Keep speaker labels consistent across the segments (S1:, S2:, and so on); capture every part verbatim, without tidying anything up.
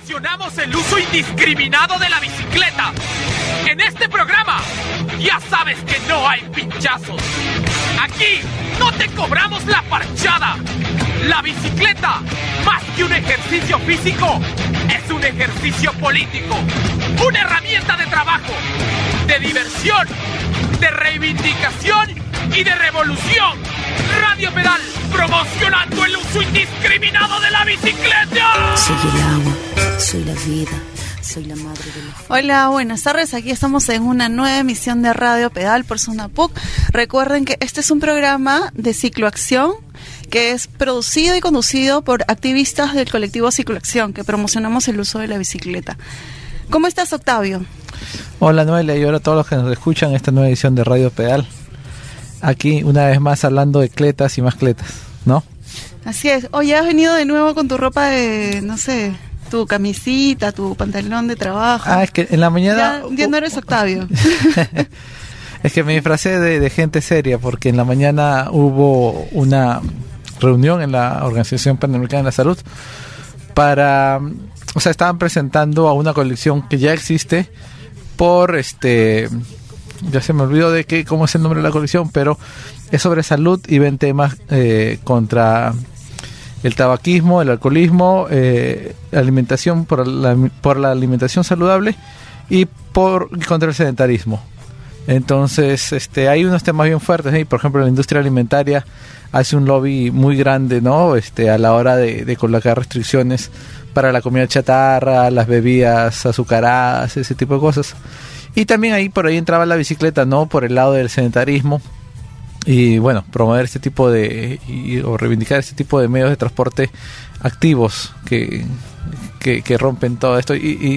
S1: Promocionamos el uso indiscriminado de la bicicleta. En este programa, ya sabes que no hay pinchazos. Aquí no te cobramos la parchada. La bicicleta, más que un ejercicio físico, es un ejercicio político. Una herramienta de trabajo, de diversión, de reivindicación y de revolución. Radio Pedal, promocionando el uso indiscriminado de la bicicleta.
S2: Soy el agua, soy la vida, soy la madre de la...
S3: Hola, buenas tardes. Aquí estamos en una nueva emisión de Radio Pedal por Zona P U C. Recuerden que este es un programa de cicloacción que es producido y conducido por activistas del colectivo Cicloacción, que promocionamos el uso de la bicicleta. ¿Cómo estás, Octavio?
S4: Hola, Noelia, y ahora todos los que nos escuchan en esta nueva edición de Radio Pedal. Aquí, una vez más, hablando de cletas y más cletas, ¿no?
S3: Así es. Oye, has venido de nuevo con tu ropa de, no sé, tu camisita, tu pantalón de trabajo.
S4: Ah, es que en la mañana...
S3: Ya, ya no eres Octavio.
S4: Es que me disfracé de, de gente seria, porque en la mañana hubo una reunión en la Organización Panamericana de la Salud para... O sea, estaban presentando a una colección que ya existe por este... Ya se me olvidó de qué, cómo es el nombre de la colección, pero es sobre salud y ven temas eh, contra el tabaquismo, el alcoholismo, eh, la alimentación por la, por la alimentación saludable y por contra el sedentarismo. Entonces, este, hay unos temas bien fuertes, ¿eh? Por ejemplo, la industria alimentaria hace un lobby muy grande, ¿no? Este, a la hora de, de colocar restricciones para la comida chatarra, las bebidas azucaradas, ese tipo de cosas. Y también ahí por ahí entraba la bicicleta, ¿no? Por el lado del sedentarismo. Y bueno, promover este tipo de... Y, o reivindicar este tipo de medios de transporte activos que, que, que rompen todo esto y,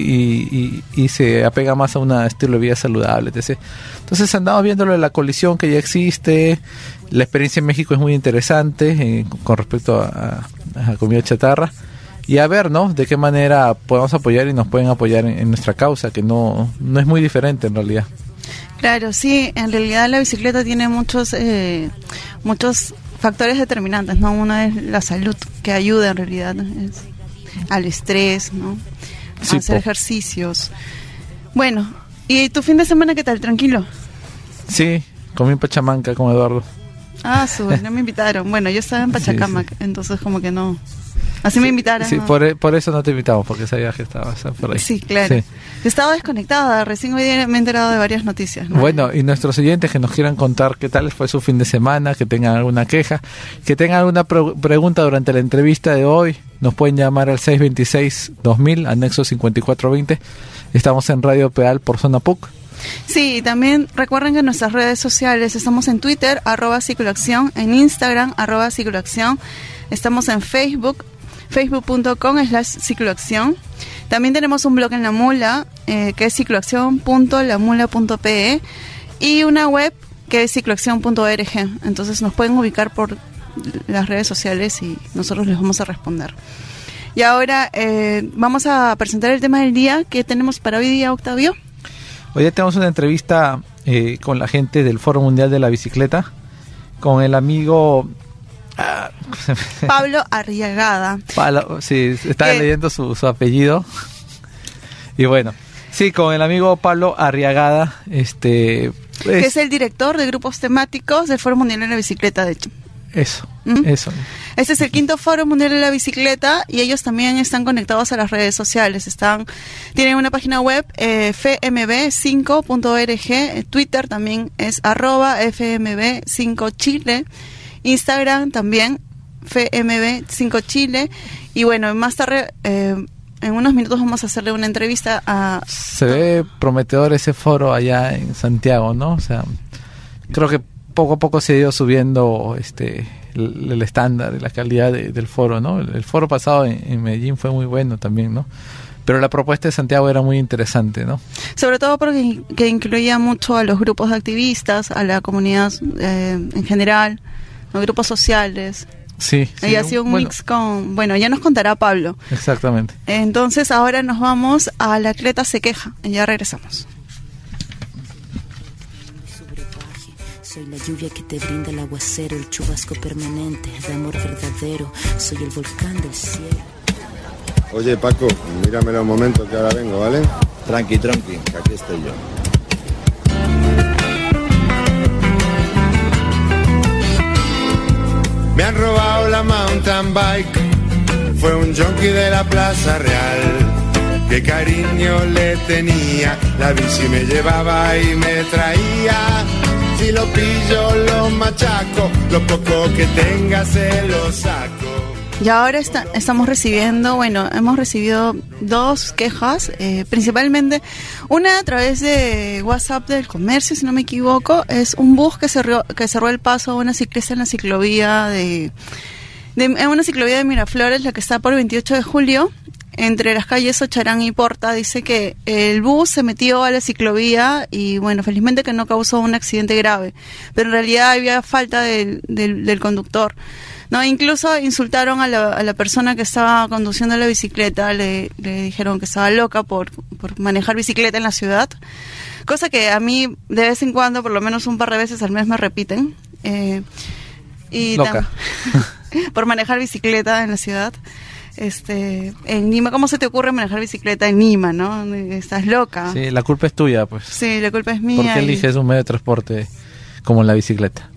S4: y, y, y se apega más a un estilo de vida saludable, etcétera. Entonces andamos viéndolo de la colisión que ya existe. La experiencia en México es muy interesante eh, con respecto a, a, a comida chatarra. Y a ver, ¿no? De qué manera podemos apoyar y nos pueden apoyar en, en nuestra causa, que no, no es muy diferente en realidad.
S3: Claro, sí, en realidad la bicicleta tiene muchos eh, muchos factores determinantes, ¿no? Uno es la salud, que ayuda en realidad es al estrés, ¿no? A
S4: Sí,
S3: hacer
S4: po.
S3: ejercicios. Bueno, ¿y tu fin de semana qué tal? ¿Tranquilo?
S4: Sí, comí en Pachamanca con Eduardo.
S3: Ah, su, no me invitaron. Bueno, yo estaba en Pachacamac, sí, sí. Entonces como que no... Así me invitaron.
S4: Sí,
S3: ¿no?
S4: por, por eso no te invitamos, porque sabías que estabas por ahí.
S3: Sí, claro. Sí. Estaba desconectada, recién hoy día me he enterado de varias noticias, ¿no?
S4: Bueno, y nuestros oyentes que nos quieran contar qué tal fue su fin de semana, que tengan alguna queja, que tengan alguna pre- pregunta durante la entrevista de hoy, nos pueden llamar al seis dos seis dos mil, anexo cincuenta y cuatro veinte. Estamos en Radio Pedal por Zona P U C.
S3: Sí, y también recuerden que en nuestras redes sociales estamos en Twitter, arroba cicloacción, en Instagram, arroba cicloacción, estamos en Facebook, facebook punto com slash cicloacción. También tenemos un blog en La Mula, eh, que es cicloacción punto la mula punto pe, y una web que es cicloacción punto org. Entonces nos pueden ubicar por las redes sociales y nosotros les vamos a responder. Y ahora eh, vamos a presentar el tema del día que tenemos para hoy día, Octavio.
S4: Hoy día tenemos una entrevista eh, con la gente del Foro Mundial de la Bicicleta, con el amigo... Ah,
S3: Pablo Arriagada.
S4: Pablo, sí, estaba
S3: ¿Qué?
S4: leyendo su, su apellido. Y bueno, sí, con el amigo Pablo Arriagada, este...
S3: Que
S4: es,
S3: es el director de grupos temáticos del Foro Mundial de la Bicicleta, de hecho.
S4: Eso,
S3: ¿Mm?
S4: eso.
S3: Este es el quinto Foro Mundial de la Bicicleta y ellos también están conectados a las redes sociales. Están, tienen una página web, eh, f m b cinco punto org, Twitter también es arroba f m b cinco chile, Instagram también f m b cinco chile, y bueno, más tarde, eh, en unos minutos vamos a hacerle una entrevista a...
S4: Se ve prometedor ese foro allá en Santiago, ¿no? O sea, creo que poco a poco se ha ido subiendo este el, el estándar y la calidad de, del foro, ¿no? El, el foro pasado en, en Medellín fue muy bueno también, ¿no? Pero la propuesta de Santiago era muy interesante, ¿no?
S3: Sobre todo porque que incluía mucho a los grupos de activistas, a la comunidad eh, en general, los grupos sociales.
S4: Sí, sí.
S3: Y ha sido un
S4: bueno,
S3: mix con... Bueno, ya nos contará Pablo.
S4: Exactamente.
S3: Entonces ahora nos vamos a La Cleta se queja y ya regresamos.
S2: Soy la lluvia que te brinda el aguacero, el chubasco permanente de amor verdadero. Soy el volcán del cielo.
S5: Oye, Paco, míramelo un momento que ahora vengo, ¿vale?
S6: Tranqui, tranqui, que aquí estoy yo.
S5: Me han robado la mountain bike, fue un junkie de la Plaza Real. Qué cariño le tenía, la bici me llevaba y me traía. Si lo pillo, lo machaco, lo poco que tenga se lo saco.
S3: Y ahora está, estamos recibiendo, bueno, hemos recibido dos quejas, eh, principalmente una a través de WhatsApp del Comercio, si no me equivoco. Es un bus que cerró, que cerró el paso a una ciclista en la ciclovía de, de en una ciclovía de Miraflores, la que está por veintiocho de julio, entre las calles Ocharán y Porta. Dice que el bus se metió a la ciclovía y, bueno, felizmente que no causó un accidente grave, pero en realidad había falta del, del, del conductor. No, incluso insultaron a la, a la persona que estaba conduciendo la bicicleta, le, le dijeron que estaba loca por, por manejar bicicleta en la ciudad, cosa que a mí de vez en cuando, por lo menos un par de veces al mes, me repiten. Eh, y
S4: loca.
S3: Tam- por manejar bicicleta en la ciudad. Este, en Lima, ¿cómo se te ocurre manejar bicicleta en Lima, no? Estás loca.
S4: Sí, la culpa es tuya, pues.
S3: Sí, la culpa es mía.
S4: ¿Por qué
S3: y...
S4: eliges un medio de transporte como la bicicleta?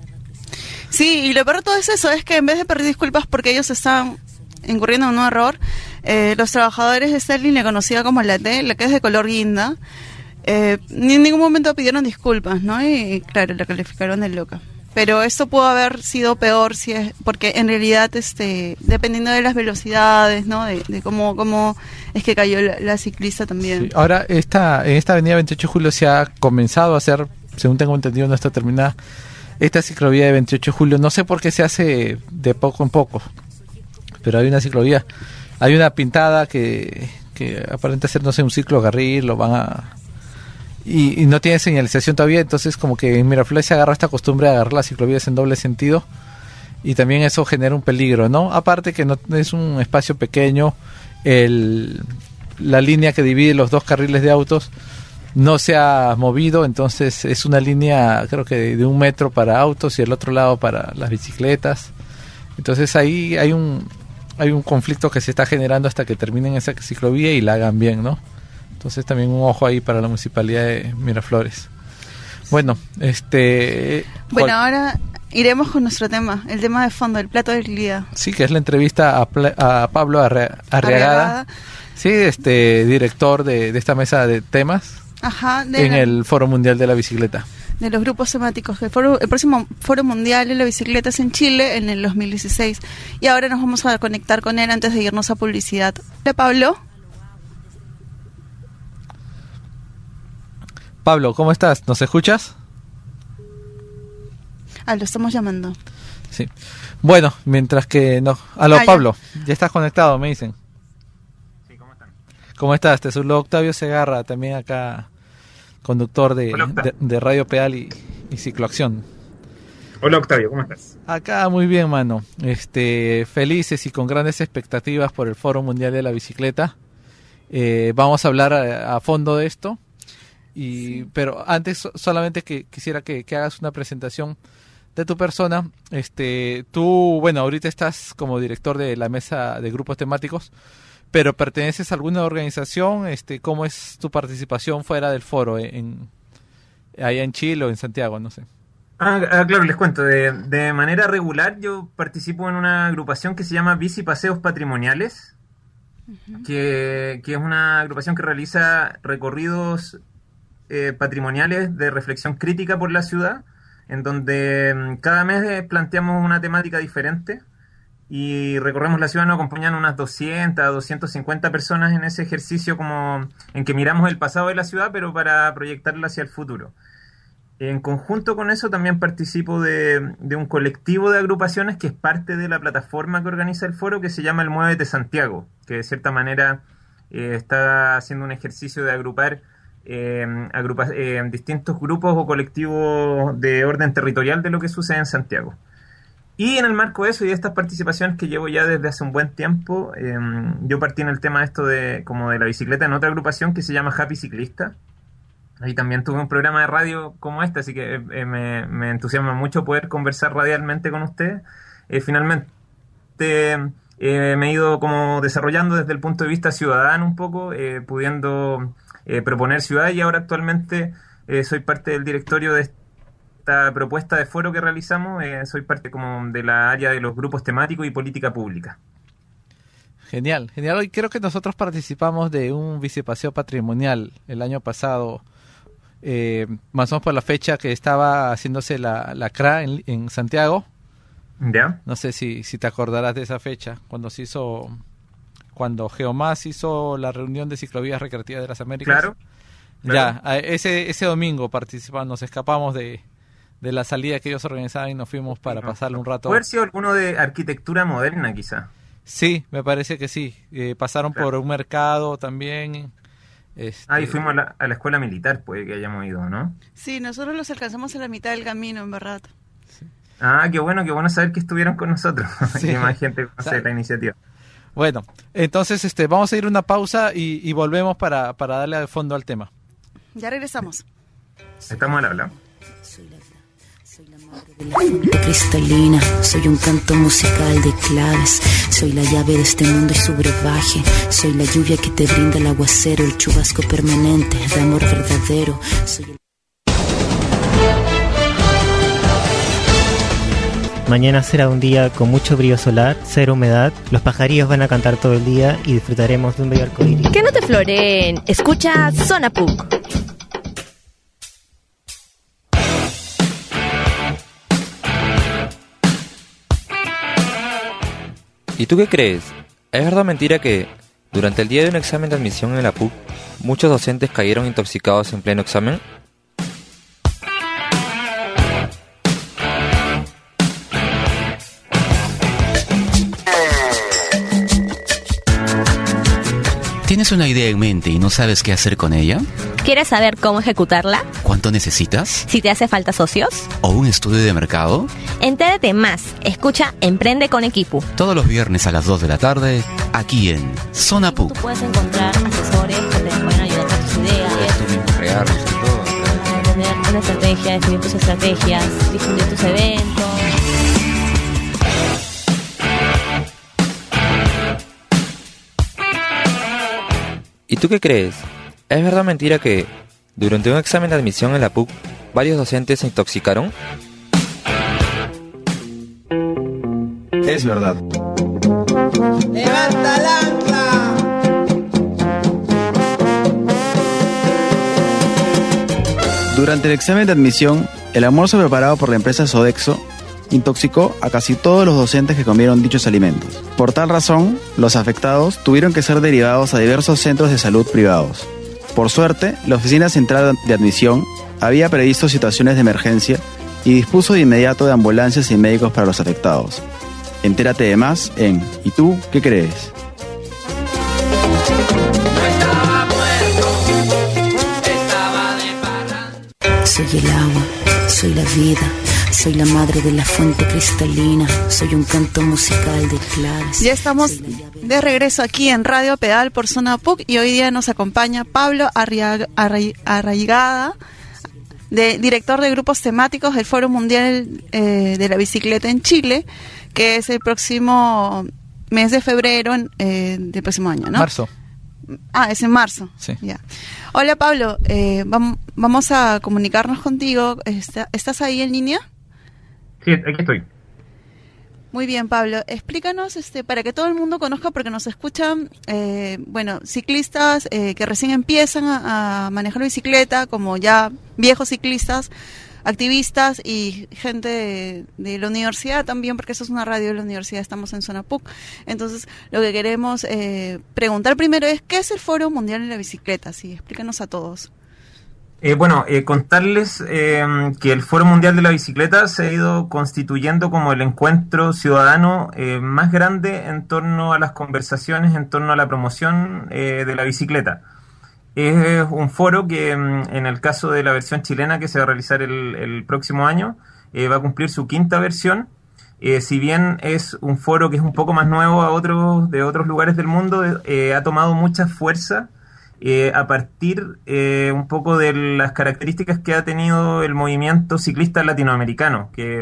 S3: Sí, y lo peor de todo es eso, es que en vez de pedir disculpas porque ellos están incurriendo en un error, eh, los trabajadores de esta línea conocida como la T, la que es de color guinda, eh, ni en ningún momento pidieron disculpas, ¿no? Y claro, la calificaron de loca. Pero esto pudo haber sido peor si es, porque en realidad, este, dependiendo de las velocidades, ¿no? De, de cómo, cómo es que cayó la, la ciclista también.
S4: Sí, ahora, esta, en esta avenida veintiocho de julio se ha comenzado a hacer, según tengo entendido, no está terminada, esta ciclovía de veintiocho de julio. No sé por qué se hace de poco en poco, pero hay una ciclovía, hay una pintada que, que aparenta ser, no sé, un ciclocarril, lo van a... Y, y no tiene señalización todavía, entonces como que en Miraflores se agarra esta costumbre de agarrar las ciclovías en doble sentido, y también eso genera un peligro, ¿no? Aparte que no es un espacio pequeño, el, la línea que divide los dos carriles de autos no se ha movido, entonces es una línea creo que de, de un metro para autos y el otro lado para las bicicletas. Entonces ahí hay un hay un conflicto que se está generando hasta que terminen esa ciclovía y la hagan bien, ¿no? Entonces también un ojo ahí para la municipalidad de Miraflores. Bueno, este...
S3: Bueno, ahora iremos con nuestro tema, el tema de fondo, el plato del día.
S4: Sí, que es la entrevista a, Pla- a Pablo Arre- Arriagada, Arriagada. Sí, este director de, de esta mesa de temas.
S3: Ajá, de
S4: en la, el Foro Mundial de la Bicicleta.
S3: De los grupos temáticos. El, foro, el próximo Foro Mundial de la Bicicleta es en Chile en el dos mil dieciséis. Y ahora nos vamos a conectar con él antes de irnos a publicidad. Hola, Pablo.
S4: Pablo, ¿cómo estás? ¿Nos escuchas?
S3: Ah, lo estamos llamando.
S4: Sí. Bueno, mientras que no... Aló, ah, Pablo, ya. ya estás conectado, me dicen.
S7: Sí, ¿cómo están?
S4: ¿Cómo estás? Te saludo Octavio Segarra, también acá conductor de, de, de Radio Pedal y, y Cicloacción.
S7: Hola Octavio, ¿cómo estás?
S4: Acá muy bien, mano. Este, felices y con grandes expectativas por el Foro Mundial de la Bicicleta. Eh, vamos a hablar a, a fondo de esto. Y, sí. Pero antes solamente que quisiera que, que hagas una presentación de tu persona. Este, tú, bueno, ahorita estás como director de la mesa de grupos temáticos, pero perteneces a alguna organización. Este, ¿cómo es tu participación fuera del foro en allá en Chile o en Santiago? No sé.
S7: Ah, ah claro, les cuento. De, de manera regular yo participo en una agrupación que se llama Bici Paseos Patrimoniales, uh-huh. que, que es una agrupación que realiza recorridos Eh, patrimoniales de reflexión crítica por la ciudad, en donde um, cada mes planteamos una temática diferente y recorremos la ciudad. Nos acompañan unas doscientas, doscientas cincuenta personas en ese ejercicio como en que miramos el pasado de la ciudad, pero para proyectarla hacia el futuro. En conjunto con eso también participo de, de un colectivo de agrupaciones que es parte de la plataforma que organiza el foro, que se llama el Muévete Santiago, que de cierta manera eh, está haciendo un ejercicio de agrupar Eh, agrupa, eh, distintos grupos o colectivos de orden territorial de lo que sucede en Santiago. Y en el marco de eso y de estas participaciones que llevo ya desde hace un buen tiempo, eh, yo partí en el tema esto de como de la bicicleta en otra agrupación que se llama Happy Ciclista. Ahí también tuve un programa de radio como este, así que eh, me, me entusiasma mucho poder conversar radialmente con ustedes. Eh, finalmente eh, me he ido como desarrollando desde el punto de vista ciudadano un poco, eh, pudiendo eh, proponer ciudades, y ahora actualmente eh, soy parte del directorio de esta propuesta de foro que realizamos, eh, soy parte como de la área de los grupos temáticos y política pública.
S4: Genial, genial. Hoy creo que nosotros participamos de un bicipaseo patrimonial el año pasado, eh, más o menos por la fecha que estaba haciéndose la, la C R A en, en Santiago.
S7: ¿Ya?
S4: No sé si, si te acordarás de esa fecha, cuando se hizo, cuando Geomás hizo la reunión de ciclovías recreativas de las Américas.
S7: Claro. claro.
S4: Ya, ese ese domingo participamos, nos escapamos de, de la salida que ellos organizaban y nos fuimos para no, pasarle un rato.
S7: ¿Puede haber sido alguno de arquitectura moderna, quizá?
S4: Sí, me parece que sí. Eh, pasaron claro. por un mercado también. Este...
S7: Ah, y fuimos a la, a la escuela militar, puede que hayamos ido, ¿no?
S3: Sí, nosotros los alcanzamos a la mitad del camino, en verdad.
S7: Sí. Ah, qué bueno, qué bueno saber que estuvieron con nosotros. Sí. Que más gente conoce ¿sabes? La iniciativa.
S4: Bueno, entonces este, vamos a ir a una pausa y, y volvemos para, para darle de fondo al tema.
S3: Ya regresamos.
S7: Estamos al habla.
S2: De la fuente cristalina, soy un canto musical de claves, soy la llave de este mundo y su brebaje, soy la lluvia que te brinda el aguacero, el chubasco permanente de amor verdadero, soy el...
S8: Mañana será un día con mucho brillo solar, cero humedad, los pajarillos van a cantar todo el día y disfrutaremos de un bello arcoíris.
S9: Que no te floreen, escucha Zona P U C.
S10: ¿Y tú qué crees? ¿Es verdad o mentira que, durante el día de un examen de admisión en la P U C, muchos docentes cayeron intoxicados en pleno examen?
S11: ¿Tienes una idea en mente y no sabes qué hacer con ella?
S9: ¿Quieres saber cómo ejecutarla?
S11: ¿Cuánto necesitas?
S9: ¿Si te hace falta socios?
S11: ¿O un estudio de mercado?
S9: Entérate más. Escucha Emprende con Equipo.
S11: Todos los viernes a las dos de la tarde, aquí en Zona P U C.
S9: Tú puedes encontrar asesores que te pueden ayudar con tus ideas.
S10: Puedes tú mismo crearlos y todo.
S9: Tener una estrategia, definir tus estrategias, difundir tus eventos.
S10: ¿Y tú qué crees? ¿Es verdad o mentira que, durante un examen de admisión en la P U C, varios docentes se intoxicaron?
S6: Es verdad.
S12: ¡Levanta el ancla!
S13: Durante el examen de admisión, el almuerzo preparado por la empresa Sodexo intoxicó a casi todos los docentes que comieron dichos alimentos. Por tal razón, los afectados tuvieron que ser derivados a diversos centros de salud privados. Por suerte, la Oficina Central de Admisión había previsto situaciones de emergencia y dispuso de inmediato de ambulancias y médicos para los afectados. Entérate de más en ¿Y tú qué crees?
S2: Soy el agua, soy la vida, soy la madre de la fuente cristalina, soy un canto musical de claves.
S3: Ya estamos de regreso aquí en Radio Pedal por Zona P U C y hoy día nos acompaña Pablo Arriaga, Arra, Arraigada, de, director de grupos temáticos del Foro Mundial eh, de la Bicicleta en Chile, que es el próximo mes de febrero eh, del próximo año, ¿no?
S4: Marzo.
S3: Ah, es en marzo.
S4: Sí.
S3: Ya. Hola Pablo, eh, vam, vamos a comunicarnos contigo. ¿Está, ¿Estás ahí en línea?
S7: Sí, aquí estoy.
S3: Muy bien, Pablo. Explícanos, este, para que todo el mundo conozca, porque nos escuchan, eh, bueno, ciclistas eh, que recién empiezan a, a manejar bicicleta, como ya viejos ciclistas, activistas y gente de, de la universidad también, porque eso es una radio de la universidad, estamos en Zona P U C. Entonces, lo que queremos eh, preguntar primero es, ¿qué es el Foro Mundial de la Bicicleta? Sí, explícanos a todos.
S7: Eh, bueno, eh, contarles eh, que el Foro Mundial de la Bicicleta se ha ido constituyendo como el encuentro ciudadano eh, más grande en torno a las conversaciones, en torno a la promoción eh, de la bicicleta. Es un foro que en el caso de la versión chilena que se va a realizar el, el próximo año eh, va a cumplir su quinta versión. Eh, si bien es un foro que es un poco más nuevo a otros de otros lugares del mundo, eh, ha tomado mucha fuerza eh, a partir eh, un poco de las características que ha tenido el movimiento ciclista latinoamericano, que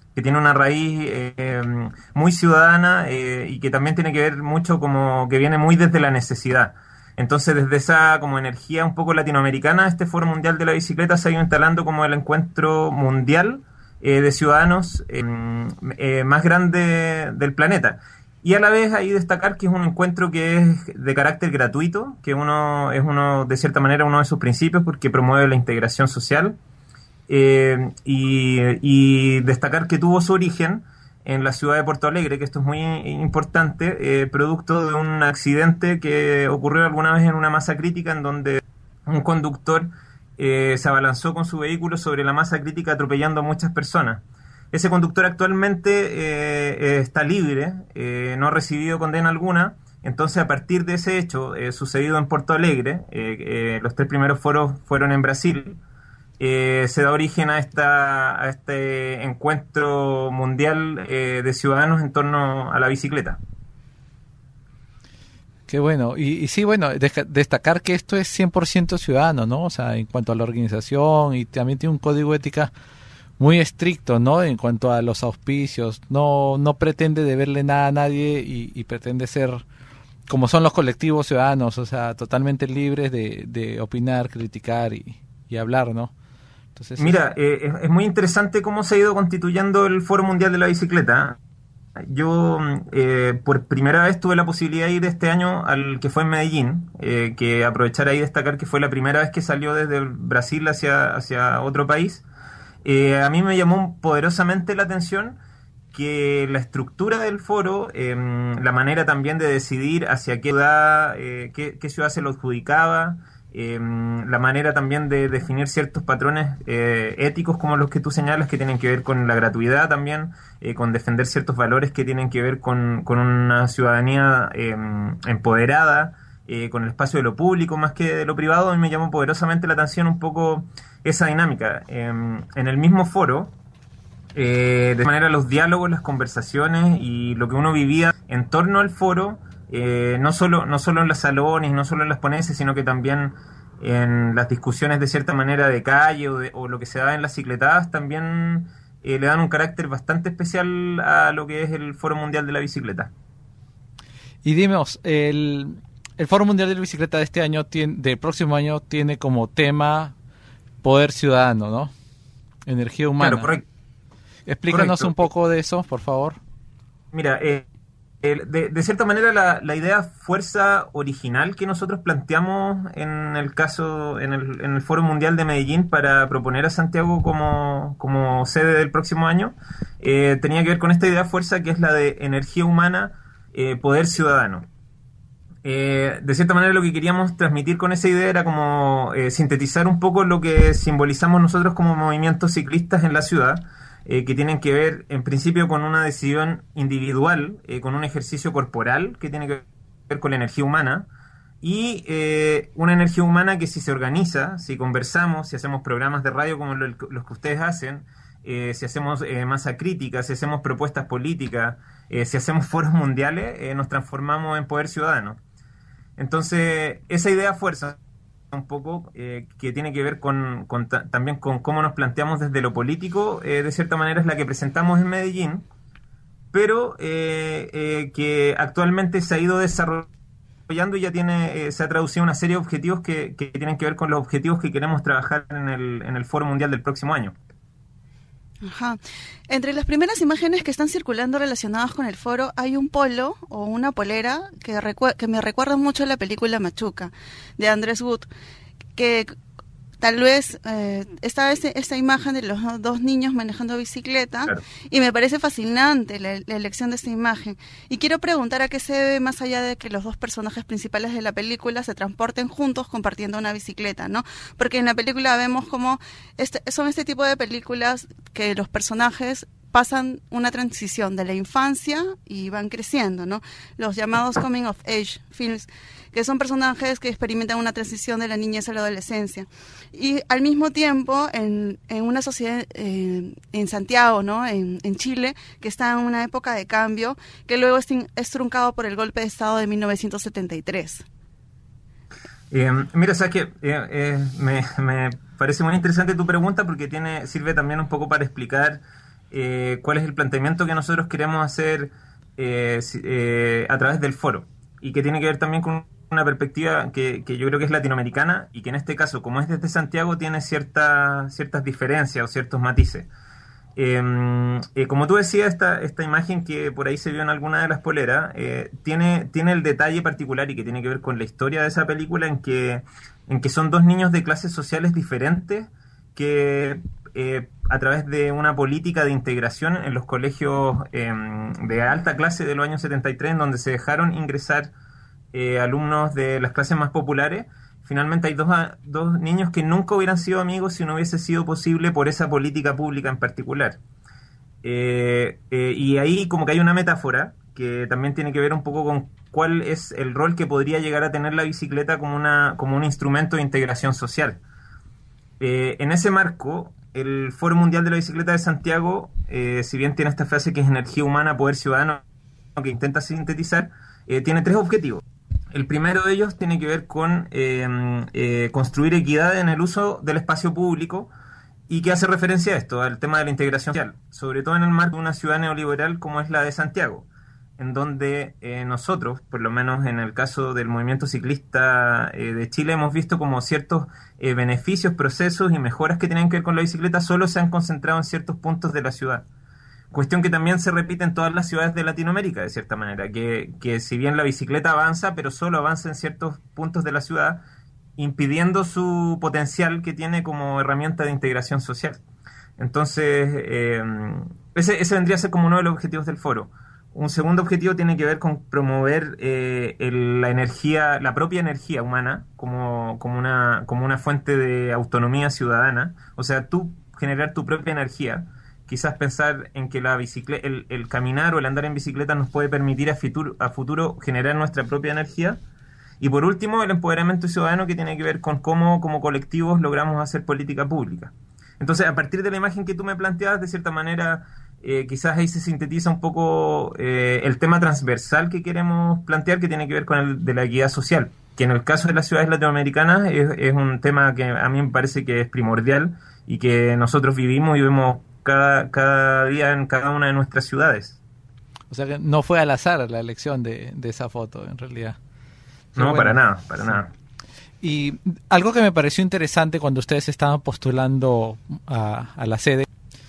S7: que tiene una raíz eh, muy ciudadana eh, y que también tiene que ver mucho como que viene muy desde la necesidad. Entonces, desde esa como energía un poco latinoamericana, este Foro Mundial de la Bicicleta se ha ido instalando como el encuentro mundial eh, de ciudadanos eh, eh, más grande del planeta. Y a la vez ahí destacar que es un encuentro que es de carácter gratuito, que uno es uno de cierta manera uno de sus principios porque promueve la integración social. Eh, y, y destacar que tuvo su origen en la ciudad de Porto Alegre, que esto es muy importante, eh, producto de un accidente que ocurrió alguna vez en una masa crítica en donde un conductor eh, se abalanzó con su vehículo sobre la masa crítica atropellando a muchas personas. Ese conductor actualmente eh, está libre, eh, no ha recibido condena alguna. Entonces, a partir de ese hecho eh, sucedido en Porto Alegre, eh, eh, los tres primeros foros fueron en Brasil, Eh, se da origen a esta a este encuentro mundial eh, de ciudadanos en torno a la bicicleta.
S4: Qué bueno. Y, y sí, bueno, de, destacar que esto es cien por ciento ciudadano, ¿no? O sea, en cuanto a la organización, y también tiene un código de ética muy estricto, ¿no? En cuanto a los auspicios. No no pretende deberle nada a nadie y, y pretende ser como son los colectivos ciudadanos, o sea, totalmente libres de, de opinar, criticar y, y hablar, ¿no? Entonces,
S7: Mira, eh, es, es muy interesante cómo se ha ido constituyendo el Foro Mundial de la Bicicleta. Yo eh, por primera vez tuve la posibilidad de ir este año al que fue en Medellín, eh, que aprovechar ahí y destacar que fue la primera vez que salió desde Brasil hacia, hacia otro país. Eh, a mí me llamó poderosamente la atención que la estructura del foro, eh, la manera también de decidir hacia qué ciudad, eh, qué, qué ciudad se lo adjudicaba, Eh, la manera también de definir ciertos patrones eh, éticos como los que tú señalas, que tienen que ver con la gratuidad también, eh, con defender ciertos valores que tienen que ver con, con una ciudadanía eh, empoderada, eh, con el espacio de lo público más que de lo privado. A mí me llamó poderosamente la atención un poco esa dinámica. Eh, en el mismo foro, eh, de manera los diálogos, las conversaciones y lo que uno vivía en torno al foro, Eh, no solo no solo en los salones, no solo en las ponencias, sino que también en las discusiones de cierta manera de calle o, de, o lo que se da en las cicletadas, también eh, le dan un carácter bastante especial a lo que es el Foro Mundial de la Bicicleta.
S4: Y dimos, el, el Foro Mundial de la Bicicleta de este año, tiene, del próximo año, tiene como tema poder ciudadano, ¿no? Energía humana.
S7: Claro, correcto.
S4: Explícanos
S7: correcto.
S4: un poco de eso, por favor.
S7: Mira, eh, De, de cierta manera la, la idea fuerza original que nosotros planteamos en el caso, en el, en el Foro Mundial de Medellín para proponer a Santiago como, como sede del próximo año, eh, tenía que ver con esta idea fuerza que es la de energía humana, eh, poder ciudadano. Eh, de cierta manera lo que queríamos transmitir con esa idea era como eh, sintetizar un poco lo que simbolizamos nosotros como movimientos ciclistas en la ciudad, Eh, que tienen que ver en principio con una decisión individual, eh, con un ejercicio corporal que tiene que ver con la energía humana, y eh, una energía humana que si se organiza, si conversamos, si hacemos programas de radio como lo, los que ustedes hacen, eh, si hacemos eh, masa crítica, si hacemos propuestas políticas, eh, si hacemos foros mundiales, eh, nos transformamos en poder ciudadano. Entonces, esa idea fuerza un poco, eh, que tiene que ver con, con ta- también con cómo nos planteamos desde lo político, eh, de cierta manera es la que presentamos en Medellín, pero eh, eh, que actualmente se ha ido desarrollando y ya tiene eh, se ha traducido una serie de objetivos que, que tienen que ver con los objetivos que queremos trabajar en el, en el Foro Mundial del próximo año.
S3: Ajá. Entre las primeras imágenes que están circulando relacionadas con el foro hay un polo o una polera que, recu- que me recuerda mucho a la película Machuca de Andrés Wood, que tal vez eh, está ese, esta imagen de los dos niños manejando bicicleta, claro. Y me parece fascinante la, la elección de esta imagen. Y quiero preguntar a qué se debe, más allá de que los dos personajes principales de la película se transporten juntos compartiendo una bicicleta, ¿no? Porque en la película vemos como este, son este tipo de películas que los personajes pasan una transición de la infancia y van creciendo, ¿no? Los llamados coming of age films, que son personajes que experimentan una transición de la niñez a la adolescencia. Y al mismo tiempo, en, en una sociedad, eh, en Santiago, ¿no? En, en Chile, que está en una época de cambio, que luego es, es truncado por el golpe de Estado de mil novecientos setenta y tres.
S7: Eh, mira, sabes que eh, eh, me, me parece muy interesante tu pregunta porque tiene sirve también un poco para explicar eh, cuál es el planteamiento que nosotros queremos hacer eh, eh, a través del foro, y que tiene que ver también con una perspectiva que, que yo creo que es latinoamericana, y que en este caso, como es desde Santiago, tiene cierta, ciertas diferencias o ciertos matices. Eh, eh, como tú decías, esta, esta imagen que por ahí se vio en alguna de las poleras, eh, tiene, tiene el detalle particular y que tiene que ver con la historia de esa película, en que, en que son dos niños de clases sociales diferentes que eh, a través de una política de integración en los colegios eh, de alta clase de los años setenta y tres, en donde se dejaron ingresar eh, alumnos de las clases más populares, finalmente hay dos, dos niños que nunca hubieran sido amigos si no hubiese sido posible por esa política pública en particular. Eh, eh, y ahí como que hay una metáfora que también tiene que ver un poco con cuál es el rol que podría llegar a tener la bicicleta como, una, como un instrumento de integración social. Eh, en ese marco, el Foro Mundial de la Bicicleta de Santiago, eh, si bien tiene esta frase que es energía humana, poder ciudadano, que intenta sintetizar, eh, tiene tres objetivos. El primero de ellos tiene que ver con eh, eh, construir equidad en el uso del espacio público, y que hace referencia a esto, al tema de la integración social, sobre todo en el marco de una ciudad neoliberal como es la de Santiago, en donde eh, nosotros, por lo menos en el caso del movimiento ciclista eh, de Chile, hemos visto como ciertos eh, beneficios, procesos y mejoras que tienen que ver con la bicicleta solo se han concentrado en ciertos puntos de la ciudad. Cuestión que también se repite en todas las ciudades de Latinoamérica, de cierta manera, que, que si bien la bicicleta avanza, pero solo avanza en ciertos puntos de la ciudad, impidiendo su potencial que tiene como herramienta de integración social. Entonces, eh, ese, ese vendría a ser como uno de los objetivos del foro. Un segundo objetivo tiene que ver con promover eh, el, la energía, la propia energía humana como, como, una, como una fuente de autonomía ciudadana. O sea, tú generar tu propia energía. Quizás pensar en que la bicicleta, el, el caminar o el andar en bicicleta nos puede permitir a futuro, a futuro generar nuestra propia energía. Y por último, el empoderamiento ciudadano, que tiene que ver con cómo como colectivos logramos hacer política pública. Entonces, a partir de la imagen que tú me planteabas, de cierta manera, eh, quizás ahí se sintetiza un poco eh, el tema transversal que queremos plantear, que tiene que ver con el de la equidad social, que en el caso de las ciudades latinoamericanas es, es un tema que a mí me parece que es primordial y que nosotros vivimos y vemos cada, cada día en cada una de nuestras ciudades.
S4: O sea que no fue al azar la elección de, de esa foto, en realidad.
S7: No, bueno, para nada, para
S4: sí.
S7: nada.
S4: Y algo que me pareció interesante cuando ustedes estaban postulando a, a la sede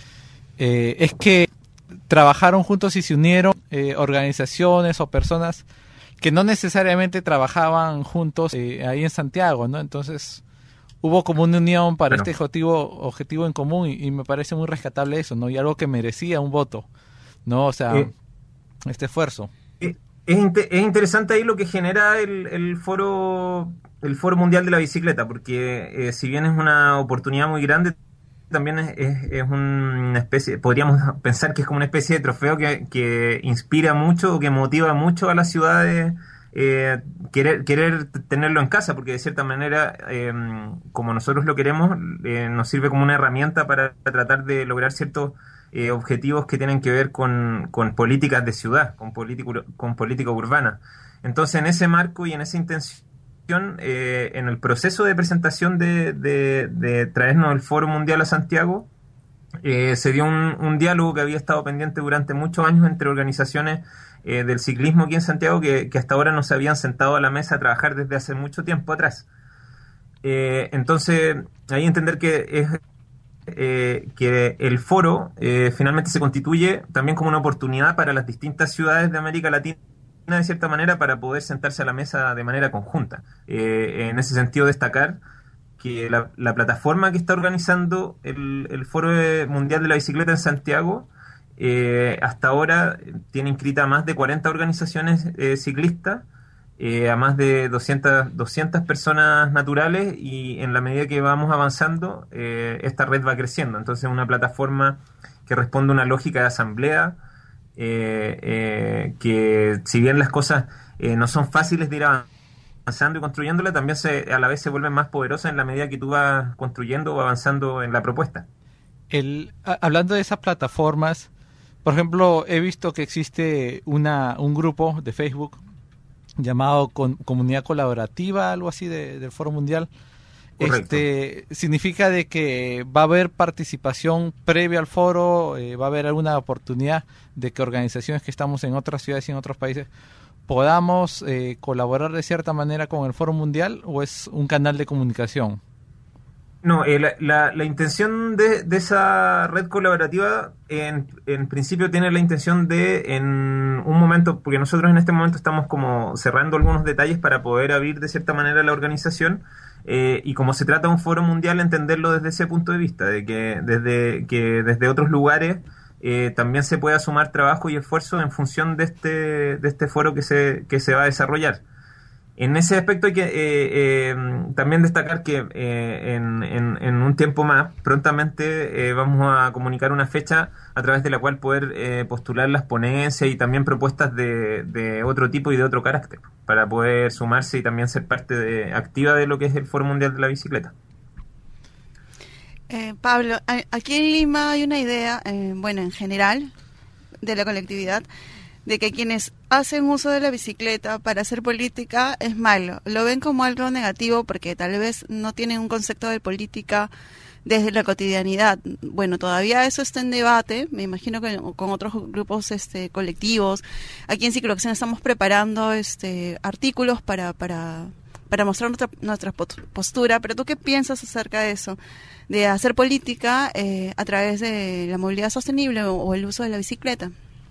S4: eh, es que trabajaron juntos y se unieron eh, organizaciones o personas que no necesariamente trabajaban juntos eh, ahí en Santiago, ¿no? Entonces hubo como una unión para claro. este objetivo, objetivo en común y, y me parece muy rescatable eso, ¿no? Y algo que merecía un voto, ¿no? O sea, eh, este esfuerzo.
S7: Eh, es, inter- es interesante ahí lo que genera el, el foro el Foro Mundial de la Bicicleta, porque eh, si bien es una oportunidad muy grande, también es, es, es una especie, podríamos pensar que es como una especie de trofeo que, que inspira mucho o que motiva mucho a las ciudades eh, querer, querer tenerlo en casa, porque de cierta manera, eh, como nosotros lo queremos, eh, nos sirve como una herramienta para tratar de lograr ciertos eh, objetivos que tienen que ver con, con políticas de ciudad, con, político, con política urbana. Entonces, en ese marco y en esa intención, Eh, en el proceso de presentación de, de, de traernos el Foro Mundial a Santiago, eh, se dio un, un diálogo que había estado pendiente durante muchos años entre organizaciones eh, del ciclismo aquí en Santiago que, que hasta ahora no se habían sentado a la mesa a trabajar desde hace mucho tiempo atrás. Eh, entonces, ahí entender que es eh, que el foro eh, finalmente se constituye también como una oportunidad para las distintas ciudades de América Latina, de cierta manera, para poder sentarse a la mesa de manera conjunta. Eh, en ese sentido, destacar que la, la plataforma que está organizando el, el Foro Mundial de la Bicicleta en Santiago eh, hasta ahora tiene inscrita a más de cuarenta organizaciones eh, ciclistas, eh, a más de doscientas, doscientas personas naturales, y en la medida que vamos avanzando eh, esta red va creciendo. Entonces, una plataforma que responde a una lógica de asamblea, Eh, eh, que si bien las cosas eh, no son fáciles de ir avanzando y construyéndola, también se, a la vez se vuelven más poderosas en la medida que tú vas construyendo o avanzando en la propuesta.
S4: El, a, hablando de esas plataformas, por ejemplo, he visto que existe una un grupo de Facebook llamado Con, Comunidad Colaborativa, algo así de, del Foro Mundial, este significa de que va a haber participación previa al foro, eh, va a haber alguna oportunidad de que organizaciones que estamos en otras ciudades y en otros países podamos eh, colaborar de cierta manera con el Foro Mundial, o es un canal de comunicación.
S7: No, eh, la, la, la intención de, de esa red colaborativa en, en principio tiene la intención de, en un momento, porque nosotros en este momento estamos como cerrando algunos detalles para poder abrir de cierta manera la organización, eh, y como se trata de un foro mundial, entenderlo desde ese punto de vista, de que desde, que desde otros lugares eh, también se pueda sumar trabajo y esfuerzo en función de este, de este foro que se, que se va a desarrollar. En ese aspecto hay que eh, eh, también destacar que eh, en, en, en un tiempo más, prontamente eh, vamos a comunicar una fecha a través de la cual poder eh, postular las ponencias y también propuestas de, de otro tipo y de otro carácter, para poder sumarse y también ser parte de, activa de lo que es el Foro Mundial de la Bicicleta.
S3: Eh, Pablo, aquí en Lima hay una idea, eh, bueno, en general, de la colectividad, de que quienes hacen uso de la bicicleta para hacer política es malo. Lo ven como algo negativo porque tal vez no tienen un concepto de política desde la cotidianidad. Bueno, todavía eso está en debate, me imagino que con otros grupos este, colectivos. Aquí en Cicloacción estamos preparando este, artículos para, para, para mostrar nuestra, nuestra postura, pero ¿tú qué piensas acerca de eso? De hacer política eh, a través de la movilidad sostenible o, o el uso de la bicicleta.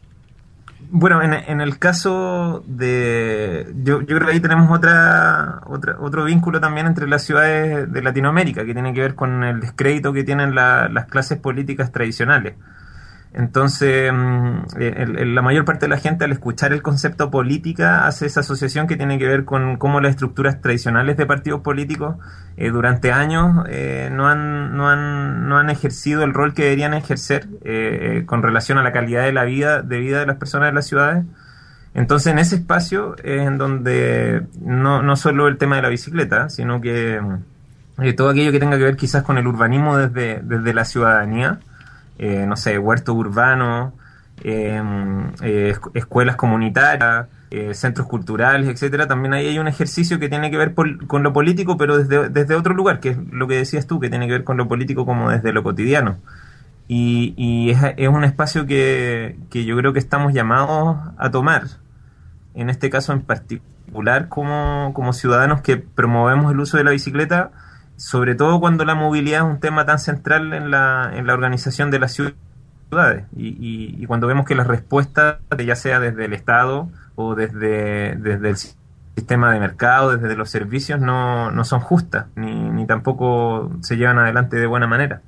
S7: Bueno, en, en el caso de... Yo, yo creo que ahí tenemos otra, otra otro vínculo también entre las ciudades de Latinoamérica, que tiene que ver con el descrédito que tienen la, las clases políticas tradicionales. Entonces, el, el, la mayor parte de la gente, al escuchar el concepto política, hace esa asociación que tiene que ver con cómo las estructuras tradicionales de partidos políticos eh, durante años eh, no han no han no han ejercido el rol que deberían ejercer eh, con relación a la calidad de la vida de vida de las personas de las ciudades. Entonces, en ese espacio es en donde no, no solo el tema de la bicicleta, sino que eh, todo aquello que tenga que ver quizás con el urbanismo desde, desde la ciudadanía, Eh, no sé, huertos urbanos, eh, eh, escuelas comunitarias, eh, centros culturales, etcétera. También ahí hay un ejercicio que tiene que ver por, con lo político, pero desde, desde otro lugar, que es lo que decías tú, que tiene que ver con lo político como desde lo cotidiano. Y, y es, es un espacio que, que yo creo que estamos llamados a tomar, en este caso en particular como, como ciudadanos que promovemos el uso de la bicicleta, sobre todo cuando la movilidad es un tema tan central en la, en la organización de las ciudades y, y, y cuando vemos que las respuestas, ya sea desde el Estado o desde, desde el sistema de mercado, desde los servicios, no, no son justas, ni, ni tampoco se llevan adelante de buena manera.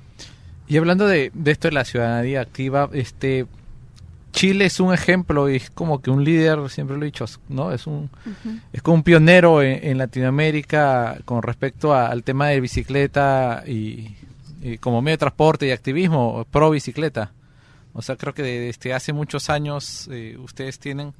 S4: Y hablando de, de esto de la ciudadanía activa, este Chile es un ejemplo y es como que un líder, siempre lo he dicho, ¿no? Es un uh-huh. es como un pionero en, en Latinoamérica con respecto a, al tema de bicicleta y, y como medio de transporte y activismo pro bicicleta. O sea, creo que desde hace muchos años eh, ustedes tienen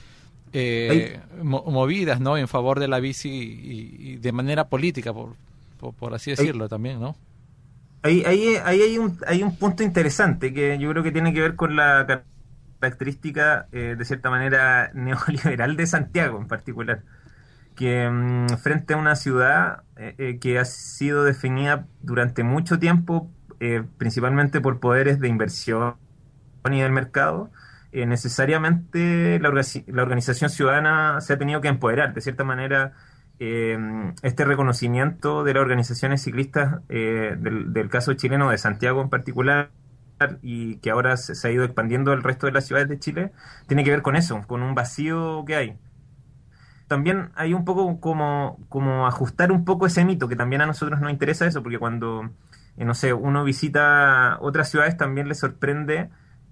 S4: eh, mo- movidas, ¿no? En favor de la bici y, y de manera política, por, por, por así decirlo, ahí, también, ¿no?
S7: Ahí, ahí, ahí hay un hay un punto interesante que yo creo que tiene que ver con la característica, eh, de cierta manera, neoliberal de Santiago en particular, que mmm, frente a una ciudad eh, eh, que ha sido definida durante mucho tiempo, eh, principalmente por poderes de inversión y del mercado, eh, necesariamente la, orga- la organización ciudadana se ha tenido que empoderar. De cierta manera, eh, este reconocimiento de las organizaciones ciclistas, eh, del, del caso chileno de Santiago en particular, y que ahora se, se ha ido expandiendo al resto de las ciudades de Chile, tiene que ver con eso, con un vacío que hay. También hay un poco como, como ajustar un poco ese mito, que también a nosotros nos interesa eso, porque cuando, eh, no sé, uno visita otras ciudades también le sorprende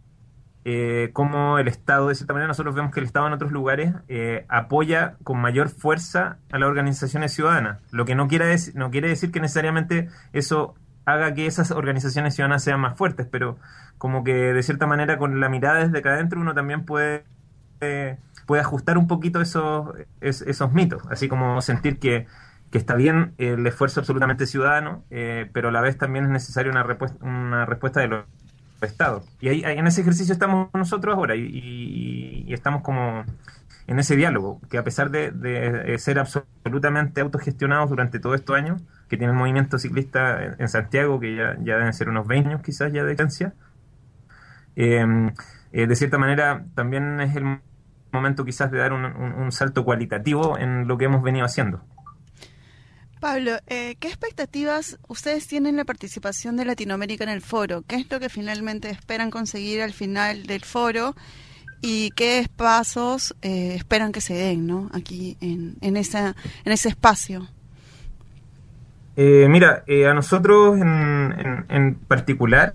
S7: eh, cómo el Estado, de cierta manera, nosotros vemos que el Estado en otros lugares eh, apoya con mayor fuerza a las organizaciones ciudadanas, lo que no quiere, dec- no quiere decir que necesariamente eso haga que esas organizaciones ciudadanas sean más fuertes, pero como que de cierta manera con la mirada desde acá adentro uno también puede eh, puede ajustar un poquito esos es, esos mitos, así como sentir que, que está bien el esfuerzo absolutamente ciudadano, eh, pero a la vez también es necesaria una respuesta una respuesta de los estados. Y ahí, ahí en ese ejercicio estamos nosotros ahora y, y, y estamos como en ese diálogo, que a pesar de, de ser absolutamente autogestionados durante todos estos años, que tiene el movimiento ciclista en, en Santiago, que ya, ya deben ser unos veinte años quizás ya de existencia, eh, eh, de cierta manera también es el momento quizás de dar un, un, un salto cualitativo en lo que hemos venido haciendo.
S3: Pablo, eh, ¿qué expectativas ustedes tienen de la participación de Latinoamérica en el foro? ¿Qué es lo que finalmente esperan conseguir al final del foro? ¿Y qué pasos eh, esperan que se den, ¿no? Aquí en, en, esa, en ese espacio?
S7: Eh, mira, eh, a nosotros en, en, en particular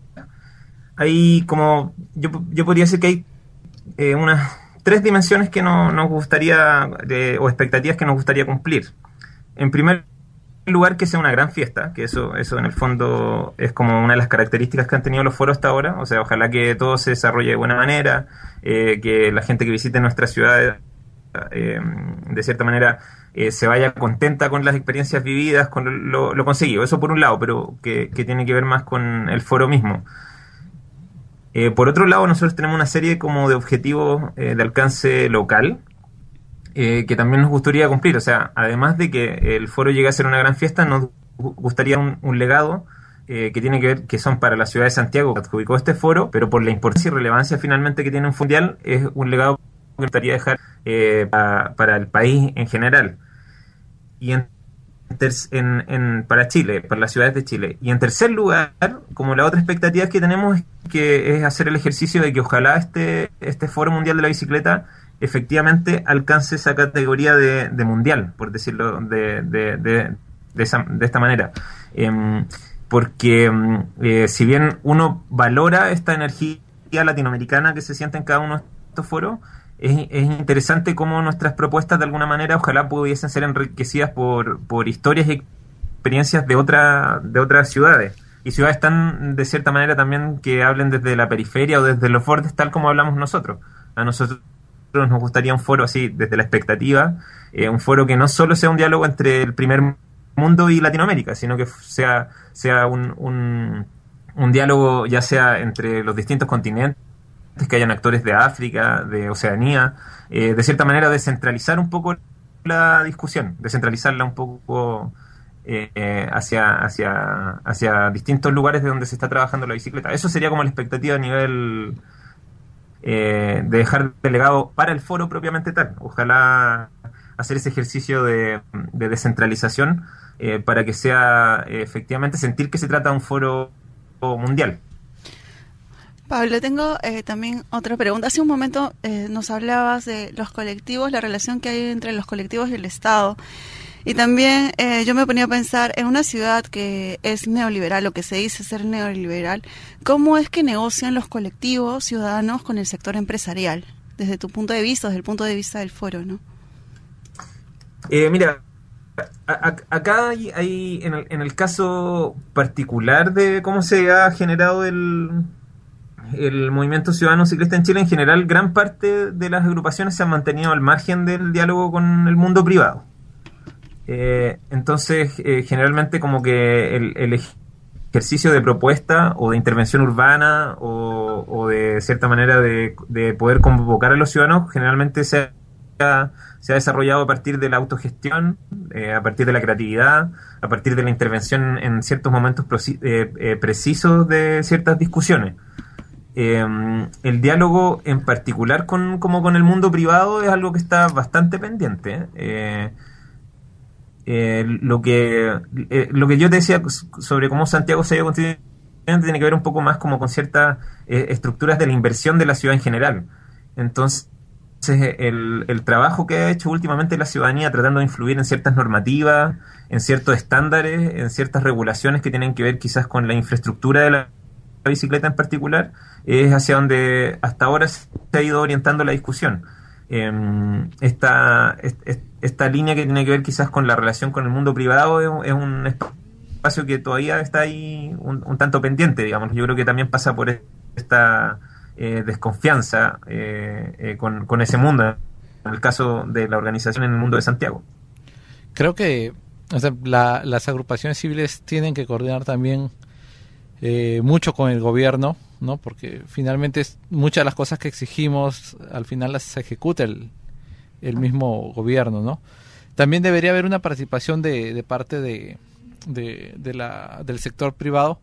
S7: hay como, yo, yo podría decir que hay eh, unas tres dimensiones que no, nos gustaría, de, o expectativas que nos gustaría cumplir. En primer lugar, que sea una gran fiesta, que eso eso en el fondo es como una de las características que han tenido los foros hasta ahora. O sea, ojalá que todo se desarrolle de buena manera, eh, que la gente que visite nuestra ciudad eh, de cierta manera eh, se vaya contenta con las experiencias vividas, con lo, lo conseguido. Eso por un lado, pero que, que tiene que ver más con el foro mismo. Eh, por otro lado, nosotros tenemos una serie como de objetivos eh, de alcance local, Eh, que también nos gustaría cumplir. O sea, además de que el foro llegue a ser una gran fiesta, nos gustaría un, un legado eh, que tiene que ver, que son para la ciudad de Santiago, que adjudicó este foro, pero por la importancia y relevancia finalmente que tiene un mundial, es un legado que nos gustaría dejar eh, para, para el país en general. Y en, en, en, para Chile, para las ciudades de Chile. Y en tercer lugar, como la otra expectativa que tenemos es que es hacer el ejercicio de que ojalá este, este foro mundial de la bicicleta efectivamente alcance esa categoría de, de mundial, por decirlo de, de, de, de, esa, de esta manera. Eh, porque eh, si bien uno valora esta energía latinoamericana que se siente en cada uno de estos foros, es, es interesante cómo nuestras propuestas de alguna manera ojalá pudiesen ser enriquecidas por, por historias y experiencias de, otra, de otras ciudades. Y ciudades tan, de cierta manera también, que hablen desde la periferia o desde los bordes, tal como hablamos nosotros. A nosotros nos gustaría un foro así, desde la expectativa, eh, un foro que no solo sea un diálogo entre el primer mundo y Latinoamérica, sino que sea, sea un, un, un diálogo ya sea entre los distintos continentes, que hayan actores de África, de Oceanía, eh, de cierta manera descentralizar un poco la discusión, descentralizarla un poco eh, eh, hacia, hacia, hacia distintos lugares de donde se está trabajando la bicicleta. Eso sería como la expectativa a nivel Eh, de dejar delegado para el foro propiamente tal. Ojalá hacer ese ejercicio de, de descentralización eh, para que sea eh, efectivamente sentir que se trata de un foro mundial.
S3: Pablo, tengo eh, también otra pregunta. Hace un momento eh, nos hablabas de los colectivos, la relación que hay entre los colectivos y el Estado. Y también eh, yo me ponía a pensar, en una ciudad que es neoliberal, o que se dice ser neoliberal, ¿cómo es que negocian los colectivos ciudadanos con el sector empresarial? Desde tu punto de vista, desde el punto de vista del foro, ¿no?
S7: Eh, mira, a, a, acá hay, hay en, el, en el caso particular de cómo se ha generado el, el movimiento ciudadano ciclista en Chile, en general, gran parte de las agrupaciones se han mantenido al margen del diálogo con el mundo privado. Eh, entonces, eh, generalmente como que el, el ejercicio de propuesta o de intervención urbana o, o de cierta manera de, de poder convocar a los ciudadanos, generalmente se ha, se ha desarrollado a partir de la autogestión, eh, a partir de la creatividad, a partir de la intervención en ciertos momentos proci- eh, eh, precisos de ciertas discusiones. Eh, el diálogo en particular con, como con el mundo privado es algo que está bastante pendiente. Eh, Eh, lo que eh, lo que yo te decía sobre cómo Santiago se ha ido constituyendo tiene que ver un poco más como con ciertas eh, estructuras de la inversión de la ciudad en general. Entonces el, el trabajo que ha hecho últimamente la ciudadanía tratando de influir en ciertas normativas, en ciertos estándares, en ciertas regulaciones que tienen que ver quizás con la infraestructura de la bicicleta en particular, es hacia donde hasta ahora se ha ido orientando la discusión. Eh, esta, esta, esta línea que tiene que ver quizás con la relación con el mundo privado es, es un espacio que todavía está ahí un, un tanto pendiente, digamos. Yo creo que también pasa por esta eh, desconfianza eh, eh, con, con ese mundo, en el caso de la organización en el mundo de Santiago.
S4: Creo que o sea, la, las agrupaciones civiles tienen que coordinar también eh, mucho con el gobierno, ¿no? Porque finalmente es, muchas de las cosas que exigimos al final las ejecuta el, el mismo gobierno, ¿no? También debería haber una participación de, de parte de, de, de la, del sector privado,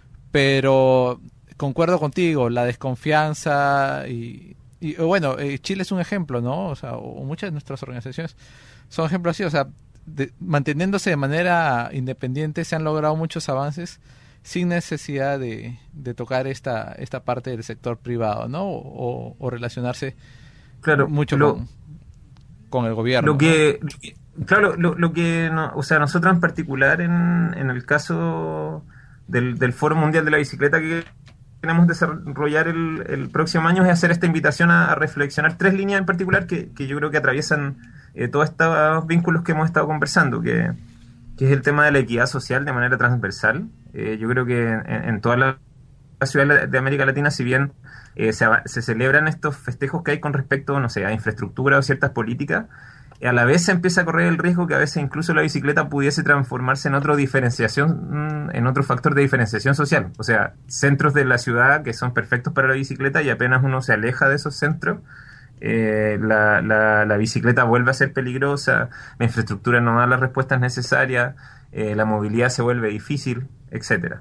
S4: pero concuerdo contigo, la desconfianza y, y bueno, eh, Chile es un ejemplo, ¿no? O sea, o muchas de nuestras organizaciones son ejemplos así, o sea, de, manteniéndose de manera independiente se han logrado muchos avances sin necesidad de, de tocar esta esta parte del sector privado, ¿no? O, o relacionarse
S7: claro,
S4: mucho
S7: lo,
S4: con, con el gobierno.
S7: Lo que, ¿no? Claro, lo, lo que, no, o sea, nosotros en particular en, en el caso del, del Foro Mundial de la Bicicleta que queremos desarrollar el, el próximo año es hacer esta invitación a, a reflexionar tres líneas en particular que, que yo creo que atraviesan eh, todos estos vínculos que hemos estado conversando, que, que es el tema de la equidad social de manera transversal. Eh, yo creo que en, en todas las ciudades de América Latina, si bien eh, se, se celebran estos festejos que hay con respecto, no sé, a infraestructura o ciertas políticas, a la vez se empieza a correr el riesgo que a veces incluso la bicicleta pudiese transformarse en otro diferenciación, en otro factor de diferenciación social. O sea, centros de la ciudad que son perfectos para la bicicleta y apenas uno se aleja de esos centros, eh, la, la, la bicicleta vuelve a ser peligrosa, la infraestructura no da las respuestas necesarias, eh, la movilidad se vuelve difícil, etcétera.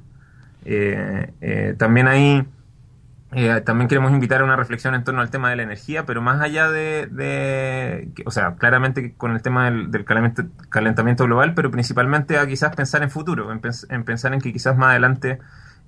S7: Eh, eh, también hay Eh, también queremos invitar a una reflexión en torno al tema de la energía, pero más allá de, de o sea, claramente con el tema del, del calentamiento, calentamiento global, pero principalmente a quizás pensar en futuro, en, pens en pensar en que quizás más adelante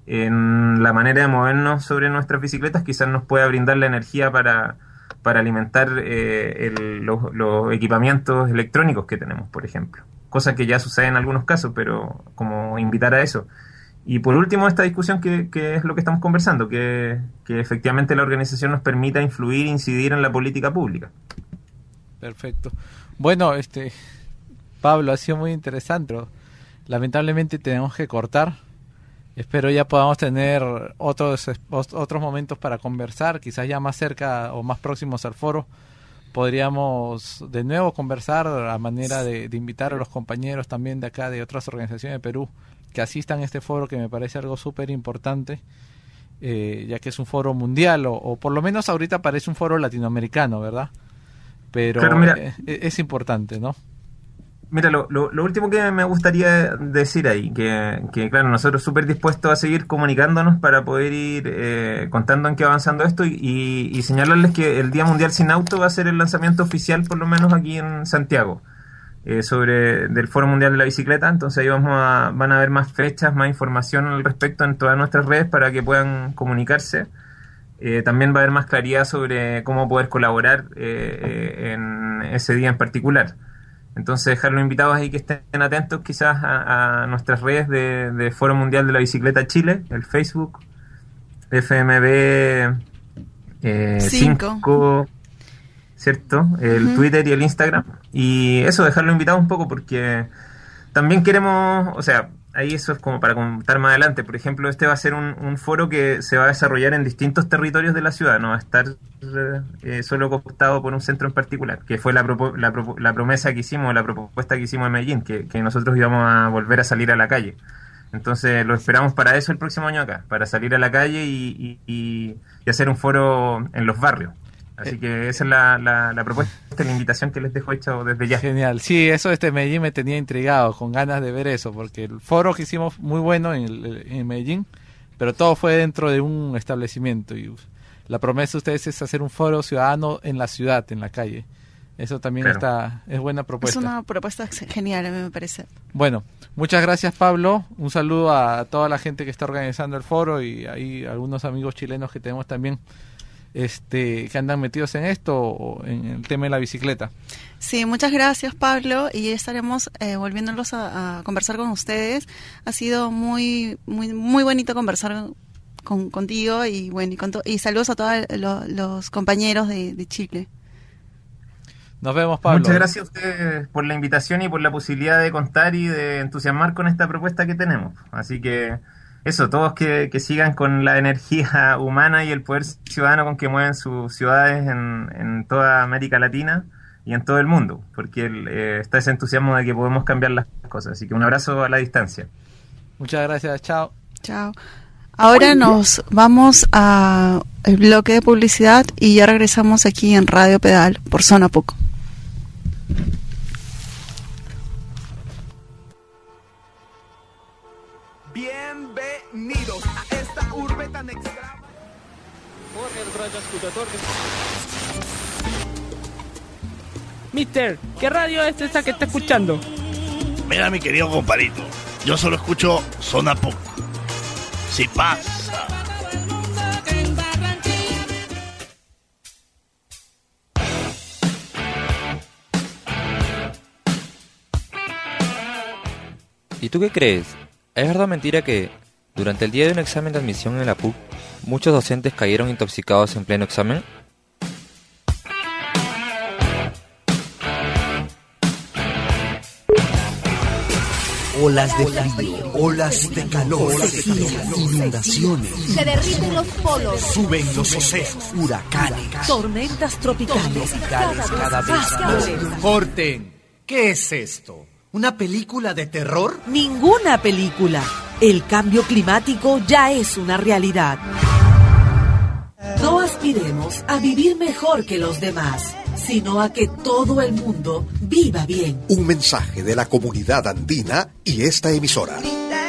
S7: en la manera de movernos sobre nuestras bicicletas quizás nos pueda brindar la energía para, para alimentar eh, el, los, los equipamientos electrónicos que tenemos, por ejemplo. Cosa que ya sucede en algunos casos, pero como invitar a eso. Y por último, esta discusión que, que es lo que estamos conversando, que, que efectivamente la organización nos permita influir e incidir en la política pública.
S4: Perfecto. Bueno, este Pablo, ha sido muy interesante. Lamentablemente tenemos que cortar. Espero ya podamos tener otros otros momentos para conversar, quizás ya más cerca o más próximos al foro. Podríamos de nuevo conversar a manera de, de invitar a los compañeros también de acá, de otras organizaciones de Perú, que asistan a este foro, que me parece algo súper importante, eh, ya que es un foro mundial, o, o por lo menos ahorita parece un foro latinoamericano, ¿verdad? Pero claro, mira, eh, es importante, ¿no?
S7: Mira, lo, lo, lo último que me gustaría decir ahí, que, que claro, nosotros súper dispuestos a seguir comunicándonos para poder ir eh, contando en qué avanzando esto y, y, y señalarles que el Día Mundial Sin Auto va a ser el lanzamiento oficial, por lo menos aquí en Santiago, eh, sobre del Foro Mundial de la Bicicleta. Entonces ahí vamos a, van a haber más fechas, más información al respecto en todas nuestras redes para que puedan comunicarse. Eh, también va a haber más claridad sobre cómo poder colaborar eh, en ese día en particular. Entonces dejarlos invitados ahí que estén atentos quizás a, a nuestras redes de, de Foro Mundial de la Bicicleta Chile, el Facebook, F M B eh, cinco, ¿cierto? El uh-huh. Twitter y el Instagram. Y eso, dejarlos invitados un poco porque también queremos, o sea, ahí eso es como para contar más adelante. Por ejemplo, este va a ser un, un foro que se va a desarrollar en distintos territorios de la ciudad, no va a estar eh, solo cooptado por un centro en particular, que fue la, propo, la, pro, la promesa que hicimos, la propuesta que hicimos en Medellín, que, que nosotros íbamos a volver a salir a la calle. Entonces lo esperamos para eso el próximo año acá, para salir a la calle y, y, y hacer un foro en los barrios. Así que esa es la, la, la propuesta, la invitación que les dejo hecha desde ya.
S4: Genial. Sí, eso este Medellín me tenía intrigado, con ganas de ver eso, porque el foro que hicimos muy bueno en, el, en Medellín, pero todo fue dentro de un establecimiento. Y la promesa de ustedes es hacer un foro ciudadano en la ciudad, en la calle. Eso también claro. está es buena propuesta.
S3: Es una propuesta genial, a mí me parece.
S4: Bueno, muchas gracias, Pablo. Un saludo a toda la gente que está organizando el foro y hay algunos amigos chilenos que tenemos también este que andan metidos en esto o en el tema de la bicicleta.
S3: Sí, muchas gracias, Pablo, y estaremos eh, volviéndolos a, a conversar con ustedes. Ha sido muy muy muy bonito conversar con, contigo y bueno y, con to- y saludos a todos lo, los compañeros de, de Chile.
S4: Nos vemos, Pablo.
S7: Muchas gracias a ustedes por la invitación y por la posibilidad de contar y de entusiasmar con esta propuesta que tenemos. Así que eso, todos que, que sigan con la energía humana y el poder ciudadano con que mueven sus ciudades en, en toda América Latina y en todo el mundo, porque el, eh, está ese entusiasmo de que podemos cambiar las cosas. Así que un abrazo a la distancia.
S4: Muchas gracias, chao.
S3: Chao. Ahora nos vamos a el bloque de publicidad y ya regresamos aquí en Radio Pedal por Zona Puco.
S1: Bienvenidos a esta urbe tan extrema.
S12: Mister, ¿qué radio es esa que está escuchando?
S14: Mira, mi querido compadrito, yo solo escucho Zona Pop. Si pasa.
S10: ¿Y tú qué crees? ¿Es verdad o mentira que, durante el día de un examen de admisión en la P U C, muchos docentes cayeron intoxicados en pleno examen?
S15: Olas de frío, olas de calor, sequía, inundaciones.
S16: Se derriten los polos.
S15: Suben los océanos, huracanes.
S16: Tormentas tropicales.
S15: Tropicales cada vez más.
S17: Corten, ¿qué es esto? ¿Una película de terror?
S16: Ninguna película. El cambio climático ya es una realidad. No aspiremos a vivir mejor que los demás, sino a que todo el mundo viva bien.
S18: Un mensaje de la comunidad andina y esta emisora.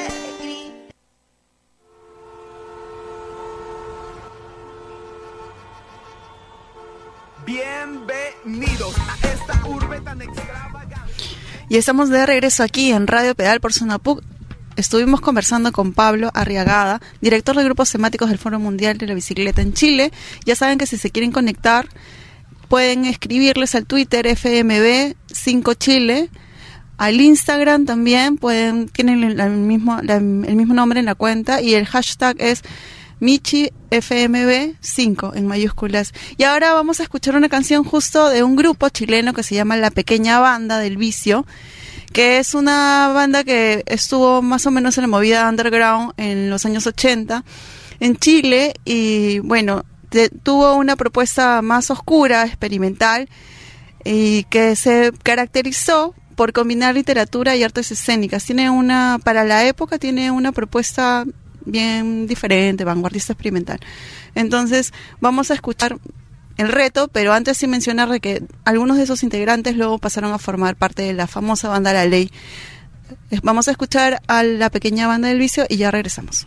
S1: Bienvenidos a esta urbe tan extravagante.
S3: Y estamos de regreso aquí en Radio Pedal por Zona P U C. Estuvimos conversando con Pablo Arriagada, director de grupos temáticos del Foro Mundial de la Bicicleta en Chile. Ya saben que si se quieren conectar, pueden escribirles al Twitter F M B cinco Chile, al Instagram también, pueden tienen el, el, mismo, la, el mismo nombre en la cuenta, y el hashtag es Michi F M B cinco en mayúsculas. Y ahora vamos a escuchar una canción justo de un grupo chileno que se llama La Pequeña Banda del Vicio, que es una banda que estuvo más o menos en la movida underground en los años ochenta en Chile, y bueno, te, tuvo una propuesta más oscura, experimental, y que se caracterizó por combinar literatura y artes escénicas. Tiene una, para la época, tiene una propuesta bien diferente, vanguardista, experimental. Entonces, vamos a escuchar El Reto, pero antes sí mencionar de que algunos de esos integrantes luego pasaron a formar parte de la famosa banda La Ley. Vamos a escuchar a La Pequeña Banda del Vicio y ya regresamos.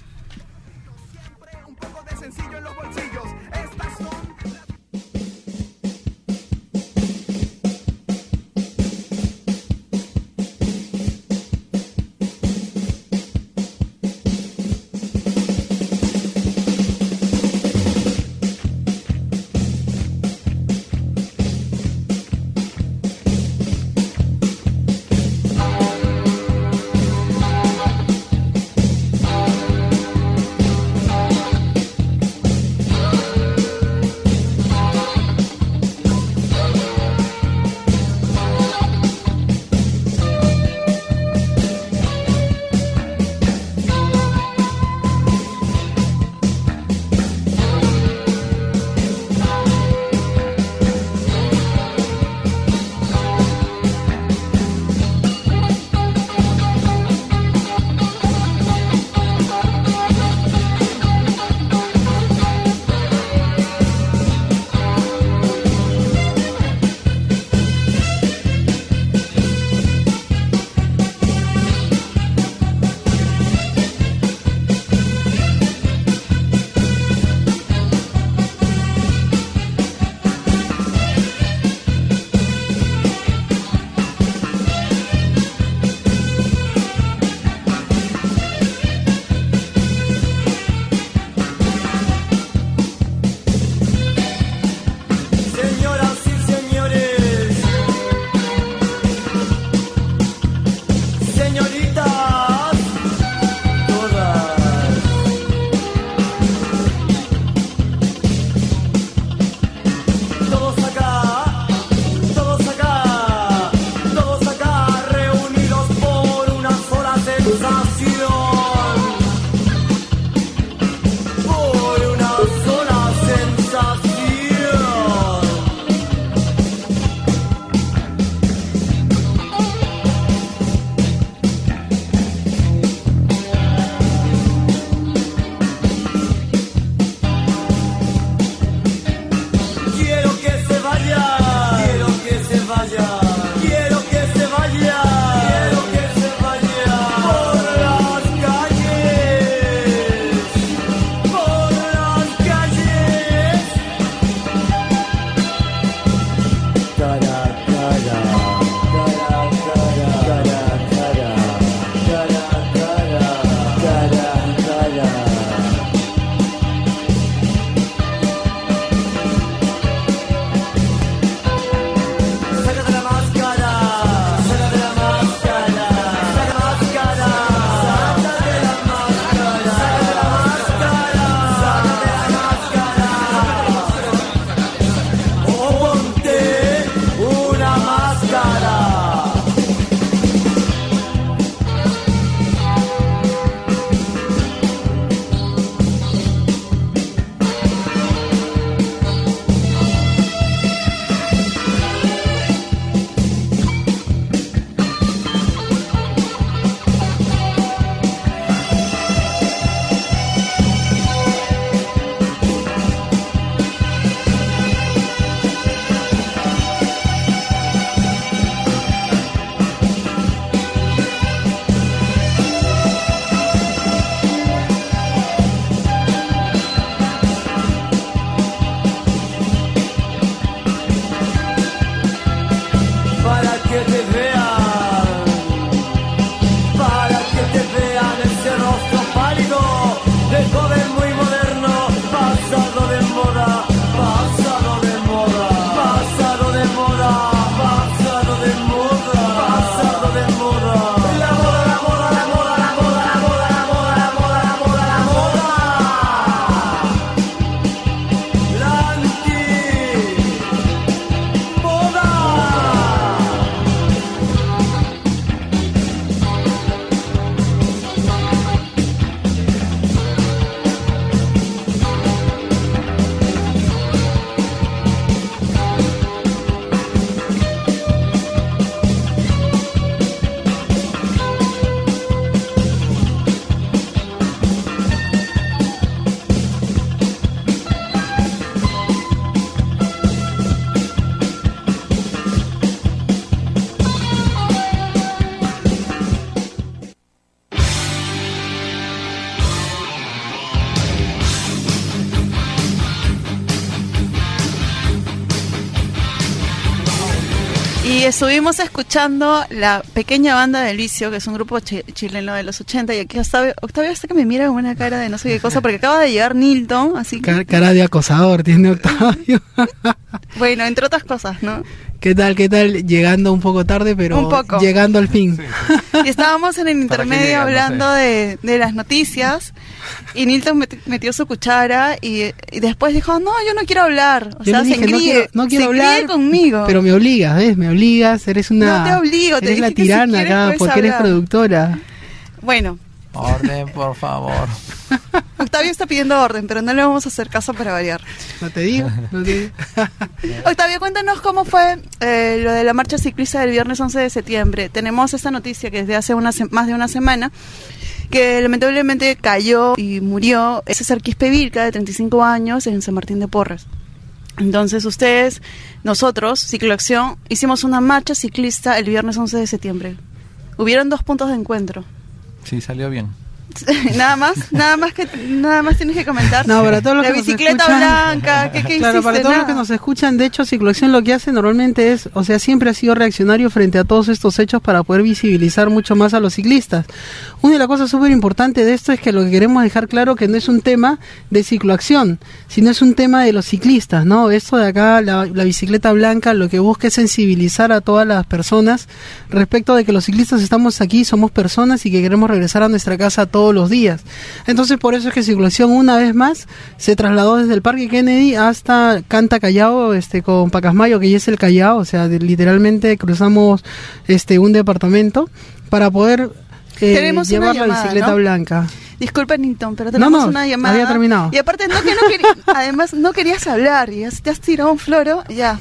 S3: Y estuvimos escuchando la pequeña banda de Licio, que es un grupo chi- chileno de los ochenta, y aquí Octavio, Octavio hasta que me mira con una cara de no sé qué cosa, porque acaba de llegar Nilton, así que...
S19: Cara, cara de acosador tiene Octavio.
S3: Bueno, entre otras cosas, ¿no?
S19: ¿Qué tal, qué tal? Llegando un poco tarde, pero
S3: Un poco.
S19: llegando al fin.
S3: Y estábamos en el intermedio
S4: llegan? No
S3: hablando de, de las noticias, y Nilton met- metió su cuchara, y, y después dijo, no, yo no quiero hablar. O
S19: Yo
S3: sea,
S19: le
S3: se
S19: dije, no
S3: engríe,
S19: quiero, no quiero
S3: se
S19: hablar,
S3: engríe conmigo.
S19: pero me obligas, ¿ves? Me obligas, eres una...
S3: No te obligo, te
S19: eres la
S3: dije que si
S19: tirana
S3: quieres
S19: acá,
S3: puedes
S19: porque eres
S3: hablar.
S19: productora.
S3: Bueno,
S4: Orden, por favor.
S3: Octavio está pidiendo orden, pero no le vamos a hacer caso para variar.
S19: No te digo, no te digo.
S3: Octavio, cuéntanos cómo fue eh, lo de la marcha ciclista del viernes once de septiembre. Tenemos esta noticia que desde hace una se- más de una semana, que lamentablemente cayó y murió César Quispe Vilca, de treinta y cinco años, en San Martín de Porres. Entonces ustedes, nosotros, Cicloacción, hicimos una marcha ciclista el viernes once de septiembre. Hubieron dos puntos de encuentro.
S4: Sí, salió bien.
S3: Nada más, nada más que nada más tienes que comentar.
S19: No, para todos los
S3: la
S19: que nos
S3: bicicleta
S19: escuchan-
S3: blanca, ¿qué, qué
S19: Claro,
S3: hiciste?
S19: para todos los
S3: Nada.
S19: que nos escuchan, de hecho, Cicloacción lo que hace normalmente es, o sea, siempre ha sido reaccionario frente a todos estos hechos para poder visibilizar mucho más a los ciclistas. Una de las cosas súper importantes de esto es que lo que queremos dejar claro que no es un tema de Cicloacción, sino es un tema de los ciclistas, ¿no? Esto de acá, la, la bicicleta blanca, lo que busca es sensibilizar a todas las personas respecto de que los ciclistas estamos aquí, somos personas y que queremos regresar a nuestra casa todos los días. Entonces por eso es que Cicloacción una vez más se trasladó desde el Parque Kennedy hasta Canta Callao, este, con Pacasmayo, que ya es el Callao, o sea, de- literalmente cruzamos este un departamento para poder eh,
S3: Tenemos una
S19: llevar la
S3: llamada,
S19: bicicleta
S3: ¿no?
S19: blanca.
S3: Disculpa, Nilton, pero tenemos
S19: No, no,
S3: una llamada.
S19: había terminado.
S3: Y aparte, no que no querí- además no querías hablar, y ya te has tirado un floro, ya.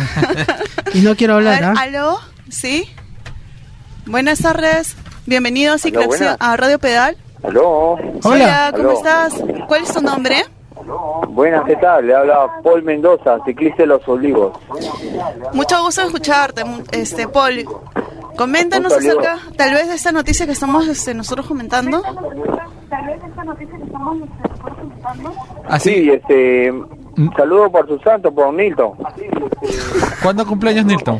S19: Y no quiero
S3: A
S19: hablar,
S3: ver,
S19: ¿ah?
S3: ¿aló? ¿Sí? Buenas tardes, bienvenido a Cicloacción,
S20: buenas.
S3: a Radio Pedal.
S20: Aló.
S3: Hola, ¿cómo
S20: Aló.
S3: estás? ¿Cuál es tu nombre?
S20: Buenas, ¿qué tal? Le habla Paul Mendoza, ciclista de Los Olivos.
S3: Mucho gusto en escucharte, mu- este Paul. Coméntanos
S20: Un saludo.
S3: acerca, tal vez, de esta noticia que estamos este, nosotros comentando.
S20: Sí, este... Saludo por su santo, por Milton.
S4: ¿Cuándo cumpleaños Nilton?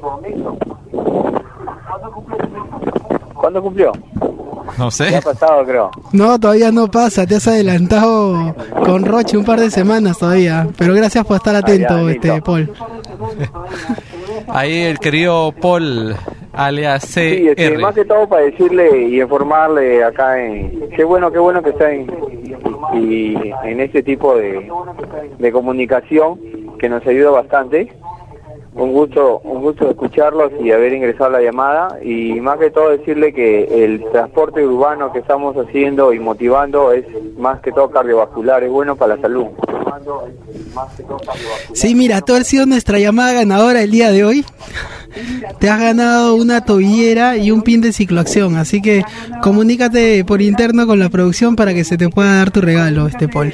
S20: ¿Cuándo cumplió?
S4: No sé.
S20: Ya ha pasado, creo.
S19: No, todavía no pasa, te has adelantado con Roche un par de semanas todavía, pero gracias por estar atento,
S20: Ah, ya,
S19: este
S20: listo.
S19: Paul.
S4: Ahí el querido Paul, alias C
S20: Sí, este,
S4: R.
S20: más que todo para decirle y informarle acá en... Qué bueno, qué bueno que está en, y, en este tipo de, de comunicación que nos ayuda bastante. Un gusto, un gusto escucharlos y haber ingresado la llamada, y más que todo decirle que el transporte urbano que estamos haciendo y motivando es más que todo cardiovascular, es bueno para la salud.
S19: Sí, mira, tú has sido nuestra llamada ganadora el día de hoy. Te has ganado una tobillera y un pin de Cicloacción, así que comunícate por interno con la producción para que se te pueda dar tu regalo, este Paul.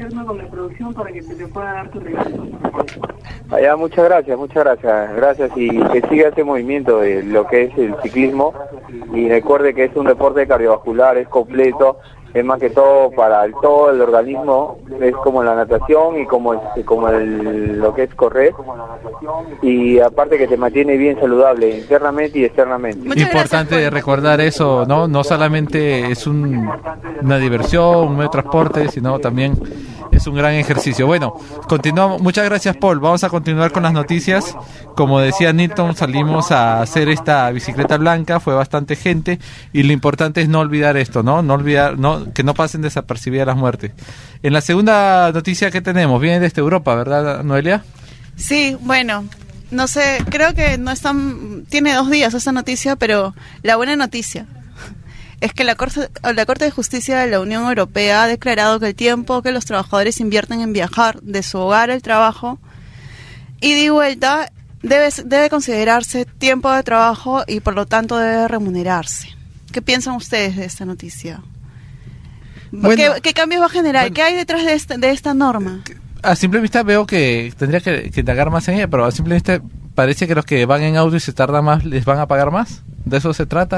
S20: Allá, muchas gracias, muchas gracias, gracias, y que siga este movimiento de lo que es el ciclismo, y recuerde que es un deporte cardiovascular, es completo, es más que todo para el, todo el organismo, es como la natación y como, el- como el, lo que es correr, y aparte que te mantiene bien saludable internamente y externamente.
S4: Importante recordar eso, ¿no? No solamente es un- una diversión, un medio de transporte, sino también es un gran ejercicio. Bueno, continuamos. Muchas gracias, Paul. Vamos a continuar con las noticias. Como decía Nilton, salimos a hacer esta bicicleta blanca, fue bastante gente, y lo importante es no olvidar esto, ¿no? No olvidar, no, que no pasen desapercibidas las muertes. En la segunda noticia que tenemos, viene desde Europa, ¿verdad, Noelia?
S3: Sí, bueno, no sé, creo que no es tan... Tiene dos días esta noticia, pero la buena noticia es que la Corte, la Corte de Justicia de la Unión Europea ha declarado que el tiempo que los trabajadores invierten en viajar de su hogar al trabajo y de vuelta debe, debe considerarse tiempo de trabajo y por lo tanto debe remunerarse. ¿Qué piensan ustedes de esta noticia?
S4: Bueno,
S3: ¿Qué, qué cambios va a generar? ¿Qué hay detrás de esta, de esta norma?
S4: A simple vista veo que tendría que, que indagar más en ella, pero a simple vista parece que los que van en auto y se tardan más les van a pagar más. ¿De eso se trata?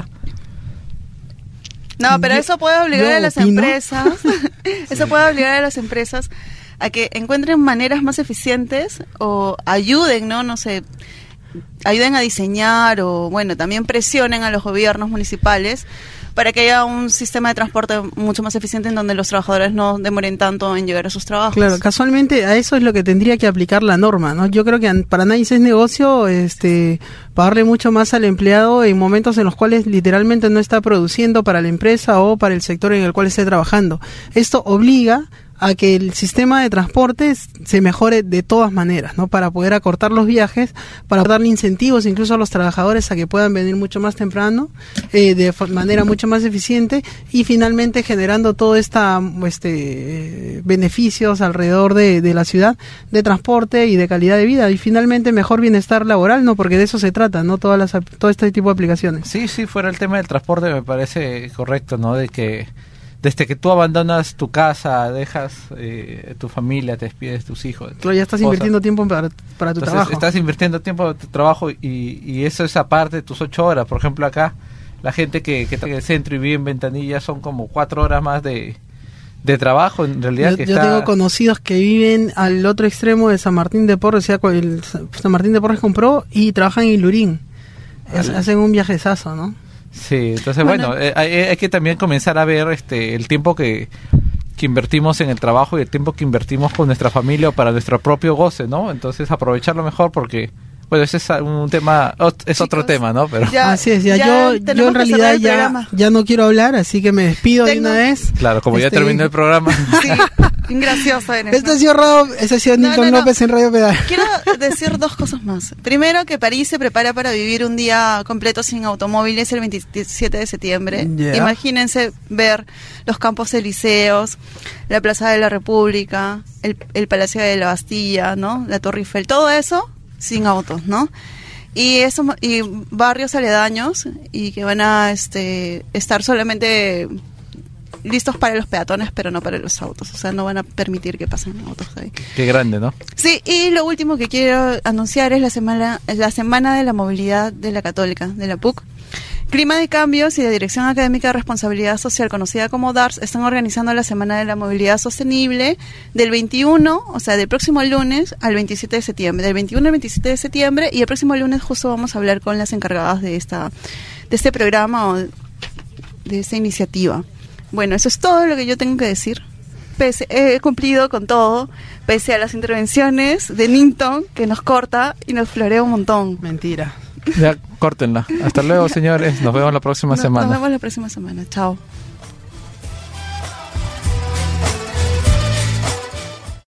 S3: No, pero
S4: Yo-
S3: eso puede obligar
S4: yo
S3: a las
S4: opino-
S3: empresas, eso puede obligar a las empresas a que encuentren maneras más eficientes o ayuden, ¿no? No sé, ayuden a diseñar o, bueno, también presionen a los gobiernos municipales para que haya un sistema de transporte mucho más eficiente en donde los trabajadores no demoren tanto en llegar a sus trabajos.
S19: Claro, casualmente a eso es lo que tendría que aplicar la norma, ¿no? Yo creo que para nadie es negocio este pagarle mucho más al empleado en momentos en los cuales literalmente no está produciendo para la empresa o para el sector en el cual esté trabajando. Esto obliga a que el sistema de transporte se mejore de todas maneras, ¿no? Para poder acortar los viajes, para darle incentivos incluso a los trabajadores a que puedan venir mucho más temprano, eh, de manera mucho más eficiente, y finalmente generando todo esta este beneficios alrededor de, de la ciudad de transporte y de calidad de vida, y finalmente mejor bienestar laboral, ¿no? Porque de eso se trata, ¿no? Todas las todo este tipo de aplicaciones.
S4: Sí, sí, fuera el tema del transporte me parece correcto, ¿no? De que desde que tú abandonas tu casa, dejas eh, tu familia, te despides de tus hijos.
S19: Claro, ya estás invirtiendo tiempo para, para tu
S4: Entonces,
S19: trabajo.
S4: Estás invirtiendo tiempo en tu trabajo y, y eso es aparte de tus ocho horas. Por ejemplo, acá, la gente que, que está en el centro y vive en Ventanilla son como cuatro horas más de, de trabajo, en realidad.
S19: Yo,
S4: que
S19: yo
S4: está...
S19: tengo conocidos que viven al otro extremo de San Martín de Porres, o sea, el San Martín de Porres compró y trabajan en Ilurín. Es, hacen un viajezazo, ¿no?
S4: Sí, entonces bueno, bueno eh, hay, hay que también comenzar a ver este el tiempo que, que invertimos en el trabajo y el tiempo que invertimos con nuestra familia o para nuestro propio goce, ¿no? Entonces aprovecharlo mejor porque, bueno, ese es un tema, es Chicos, otro tema, ¿no? Pero
S19: ya, así es, ya, ya yo, yo en realidad ya, ya no quiero hablar, así que me despido Tengo... de una vez.
S4: Claro, como este... ya terminó el programa.
S3: Sí, gracioso eres.
S19: Este ha sido Rob, este ha sido Nilton no, no, no. López en Radio Pedal.
S3: Quiero decir dos cosas más. Primero, que París se prepara para vivir un día completo sin automóviles el veintisiete de septiembre. Yeah. Imagínense ver los Campos Elíseos, la Plaza de la República, el, el Palacio de la Bastilla, ¿no? La Torre Eiffel, todo eso sin autos, ¿no? Y eso, y barrios aledaños y que van a este estar solamente listos para los peatones, pero no para los autos. O sea, no van a permitir que pasen autos ahí.
S4: Qué grande, ¿no?
S3: Sí, y lo último que quiero anunciar es la semana, la semana de la movilidad de la Católica, de la P U C. Clima de Cambios y la Dirección Académica de Responsabilidad Social, conocida como D A R S, están organizando la Semana de la Movilidad Sostenible del veintiuno, o sea, del próximo lunes al veintisiete de septiembre. Del veintiuno al veintisiete de septiembre, y el próximo lunes justo vamos a hablar con las encargadas de esta de este programa o de esta iniciativa. Bueno, eso es todo lo que yo tengo que decir. Pese, he cumplido con todo, pese a las intervenciones de Nilton, que nos corta y nos florea un montón.
S19: Mentira.
S4: Ya, córtenla. Hasta luego, señores. Nos vemos la próxima
S3: no,
S4: semana.
S3: Nos vemos la próxima semana. Chao.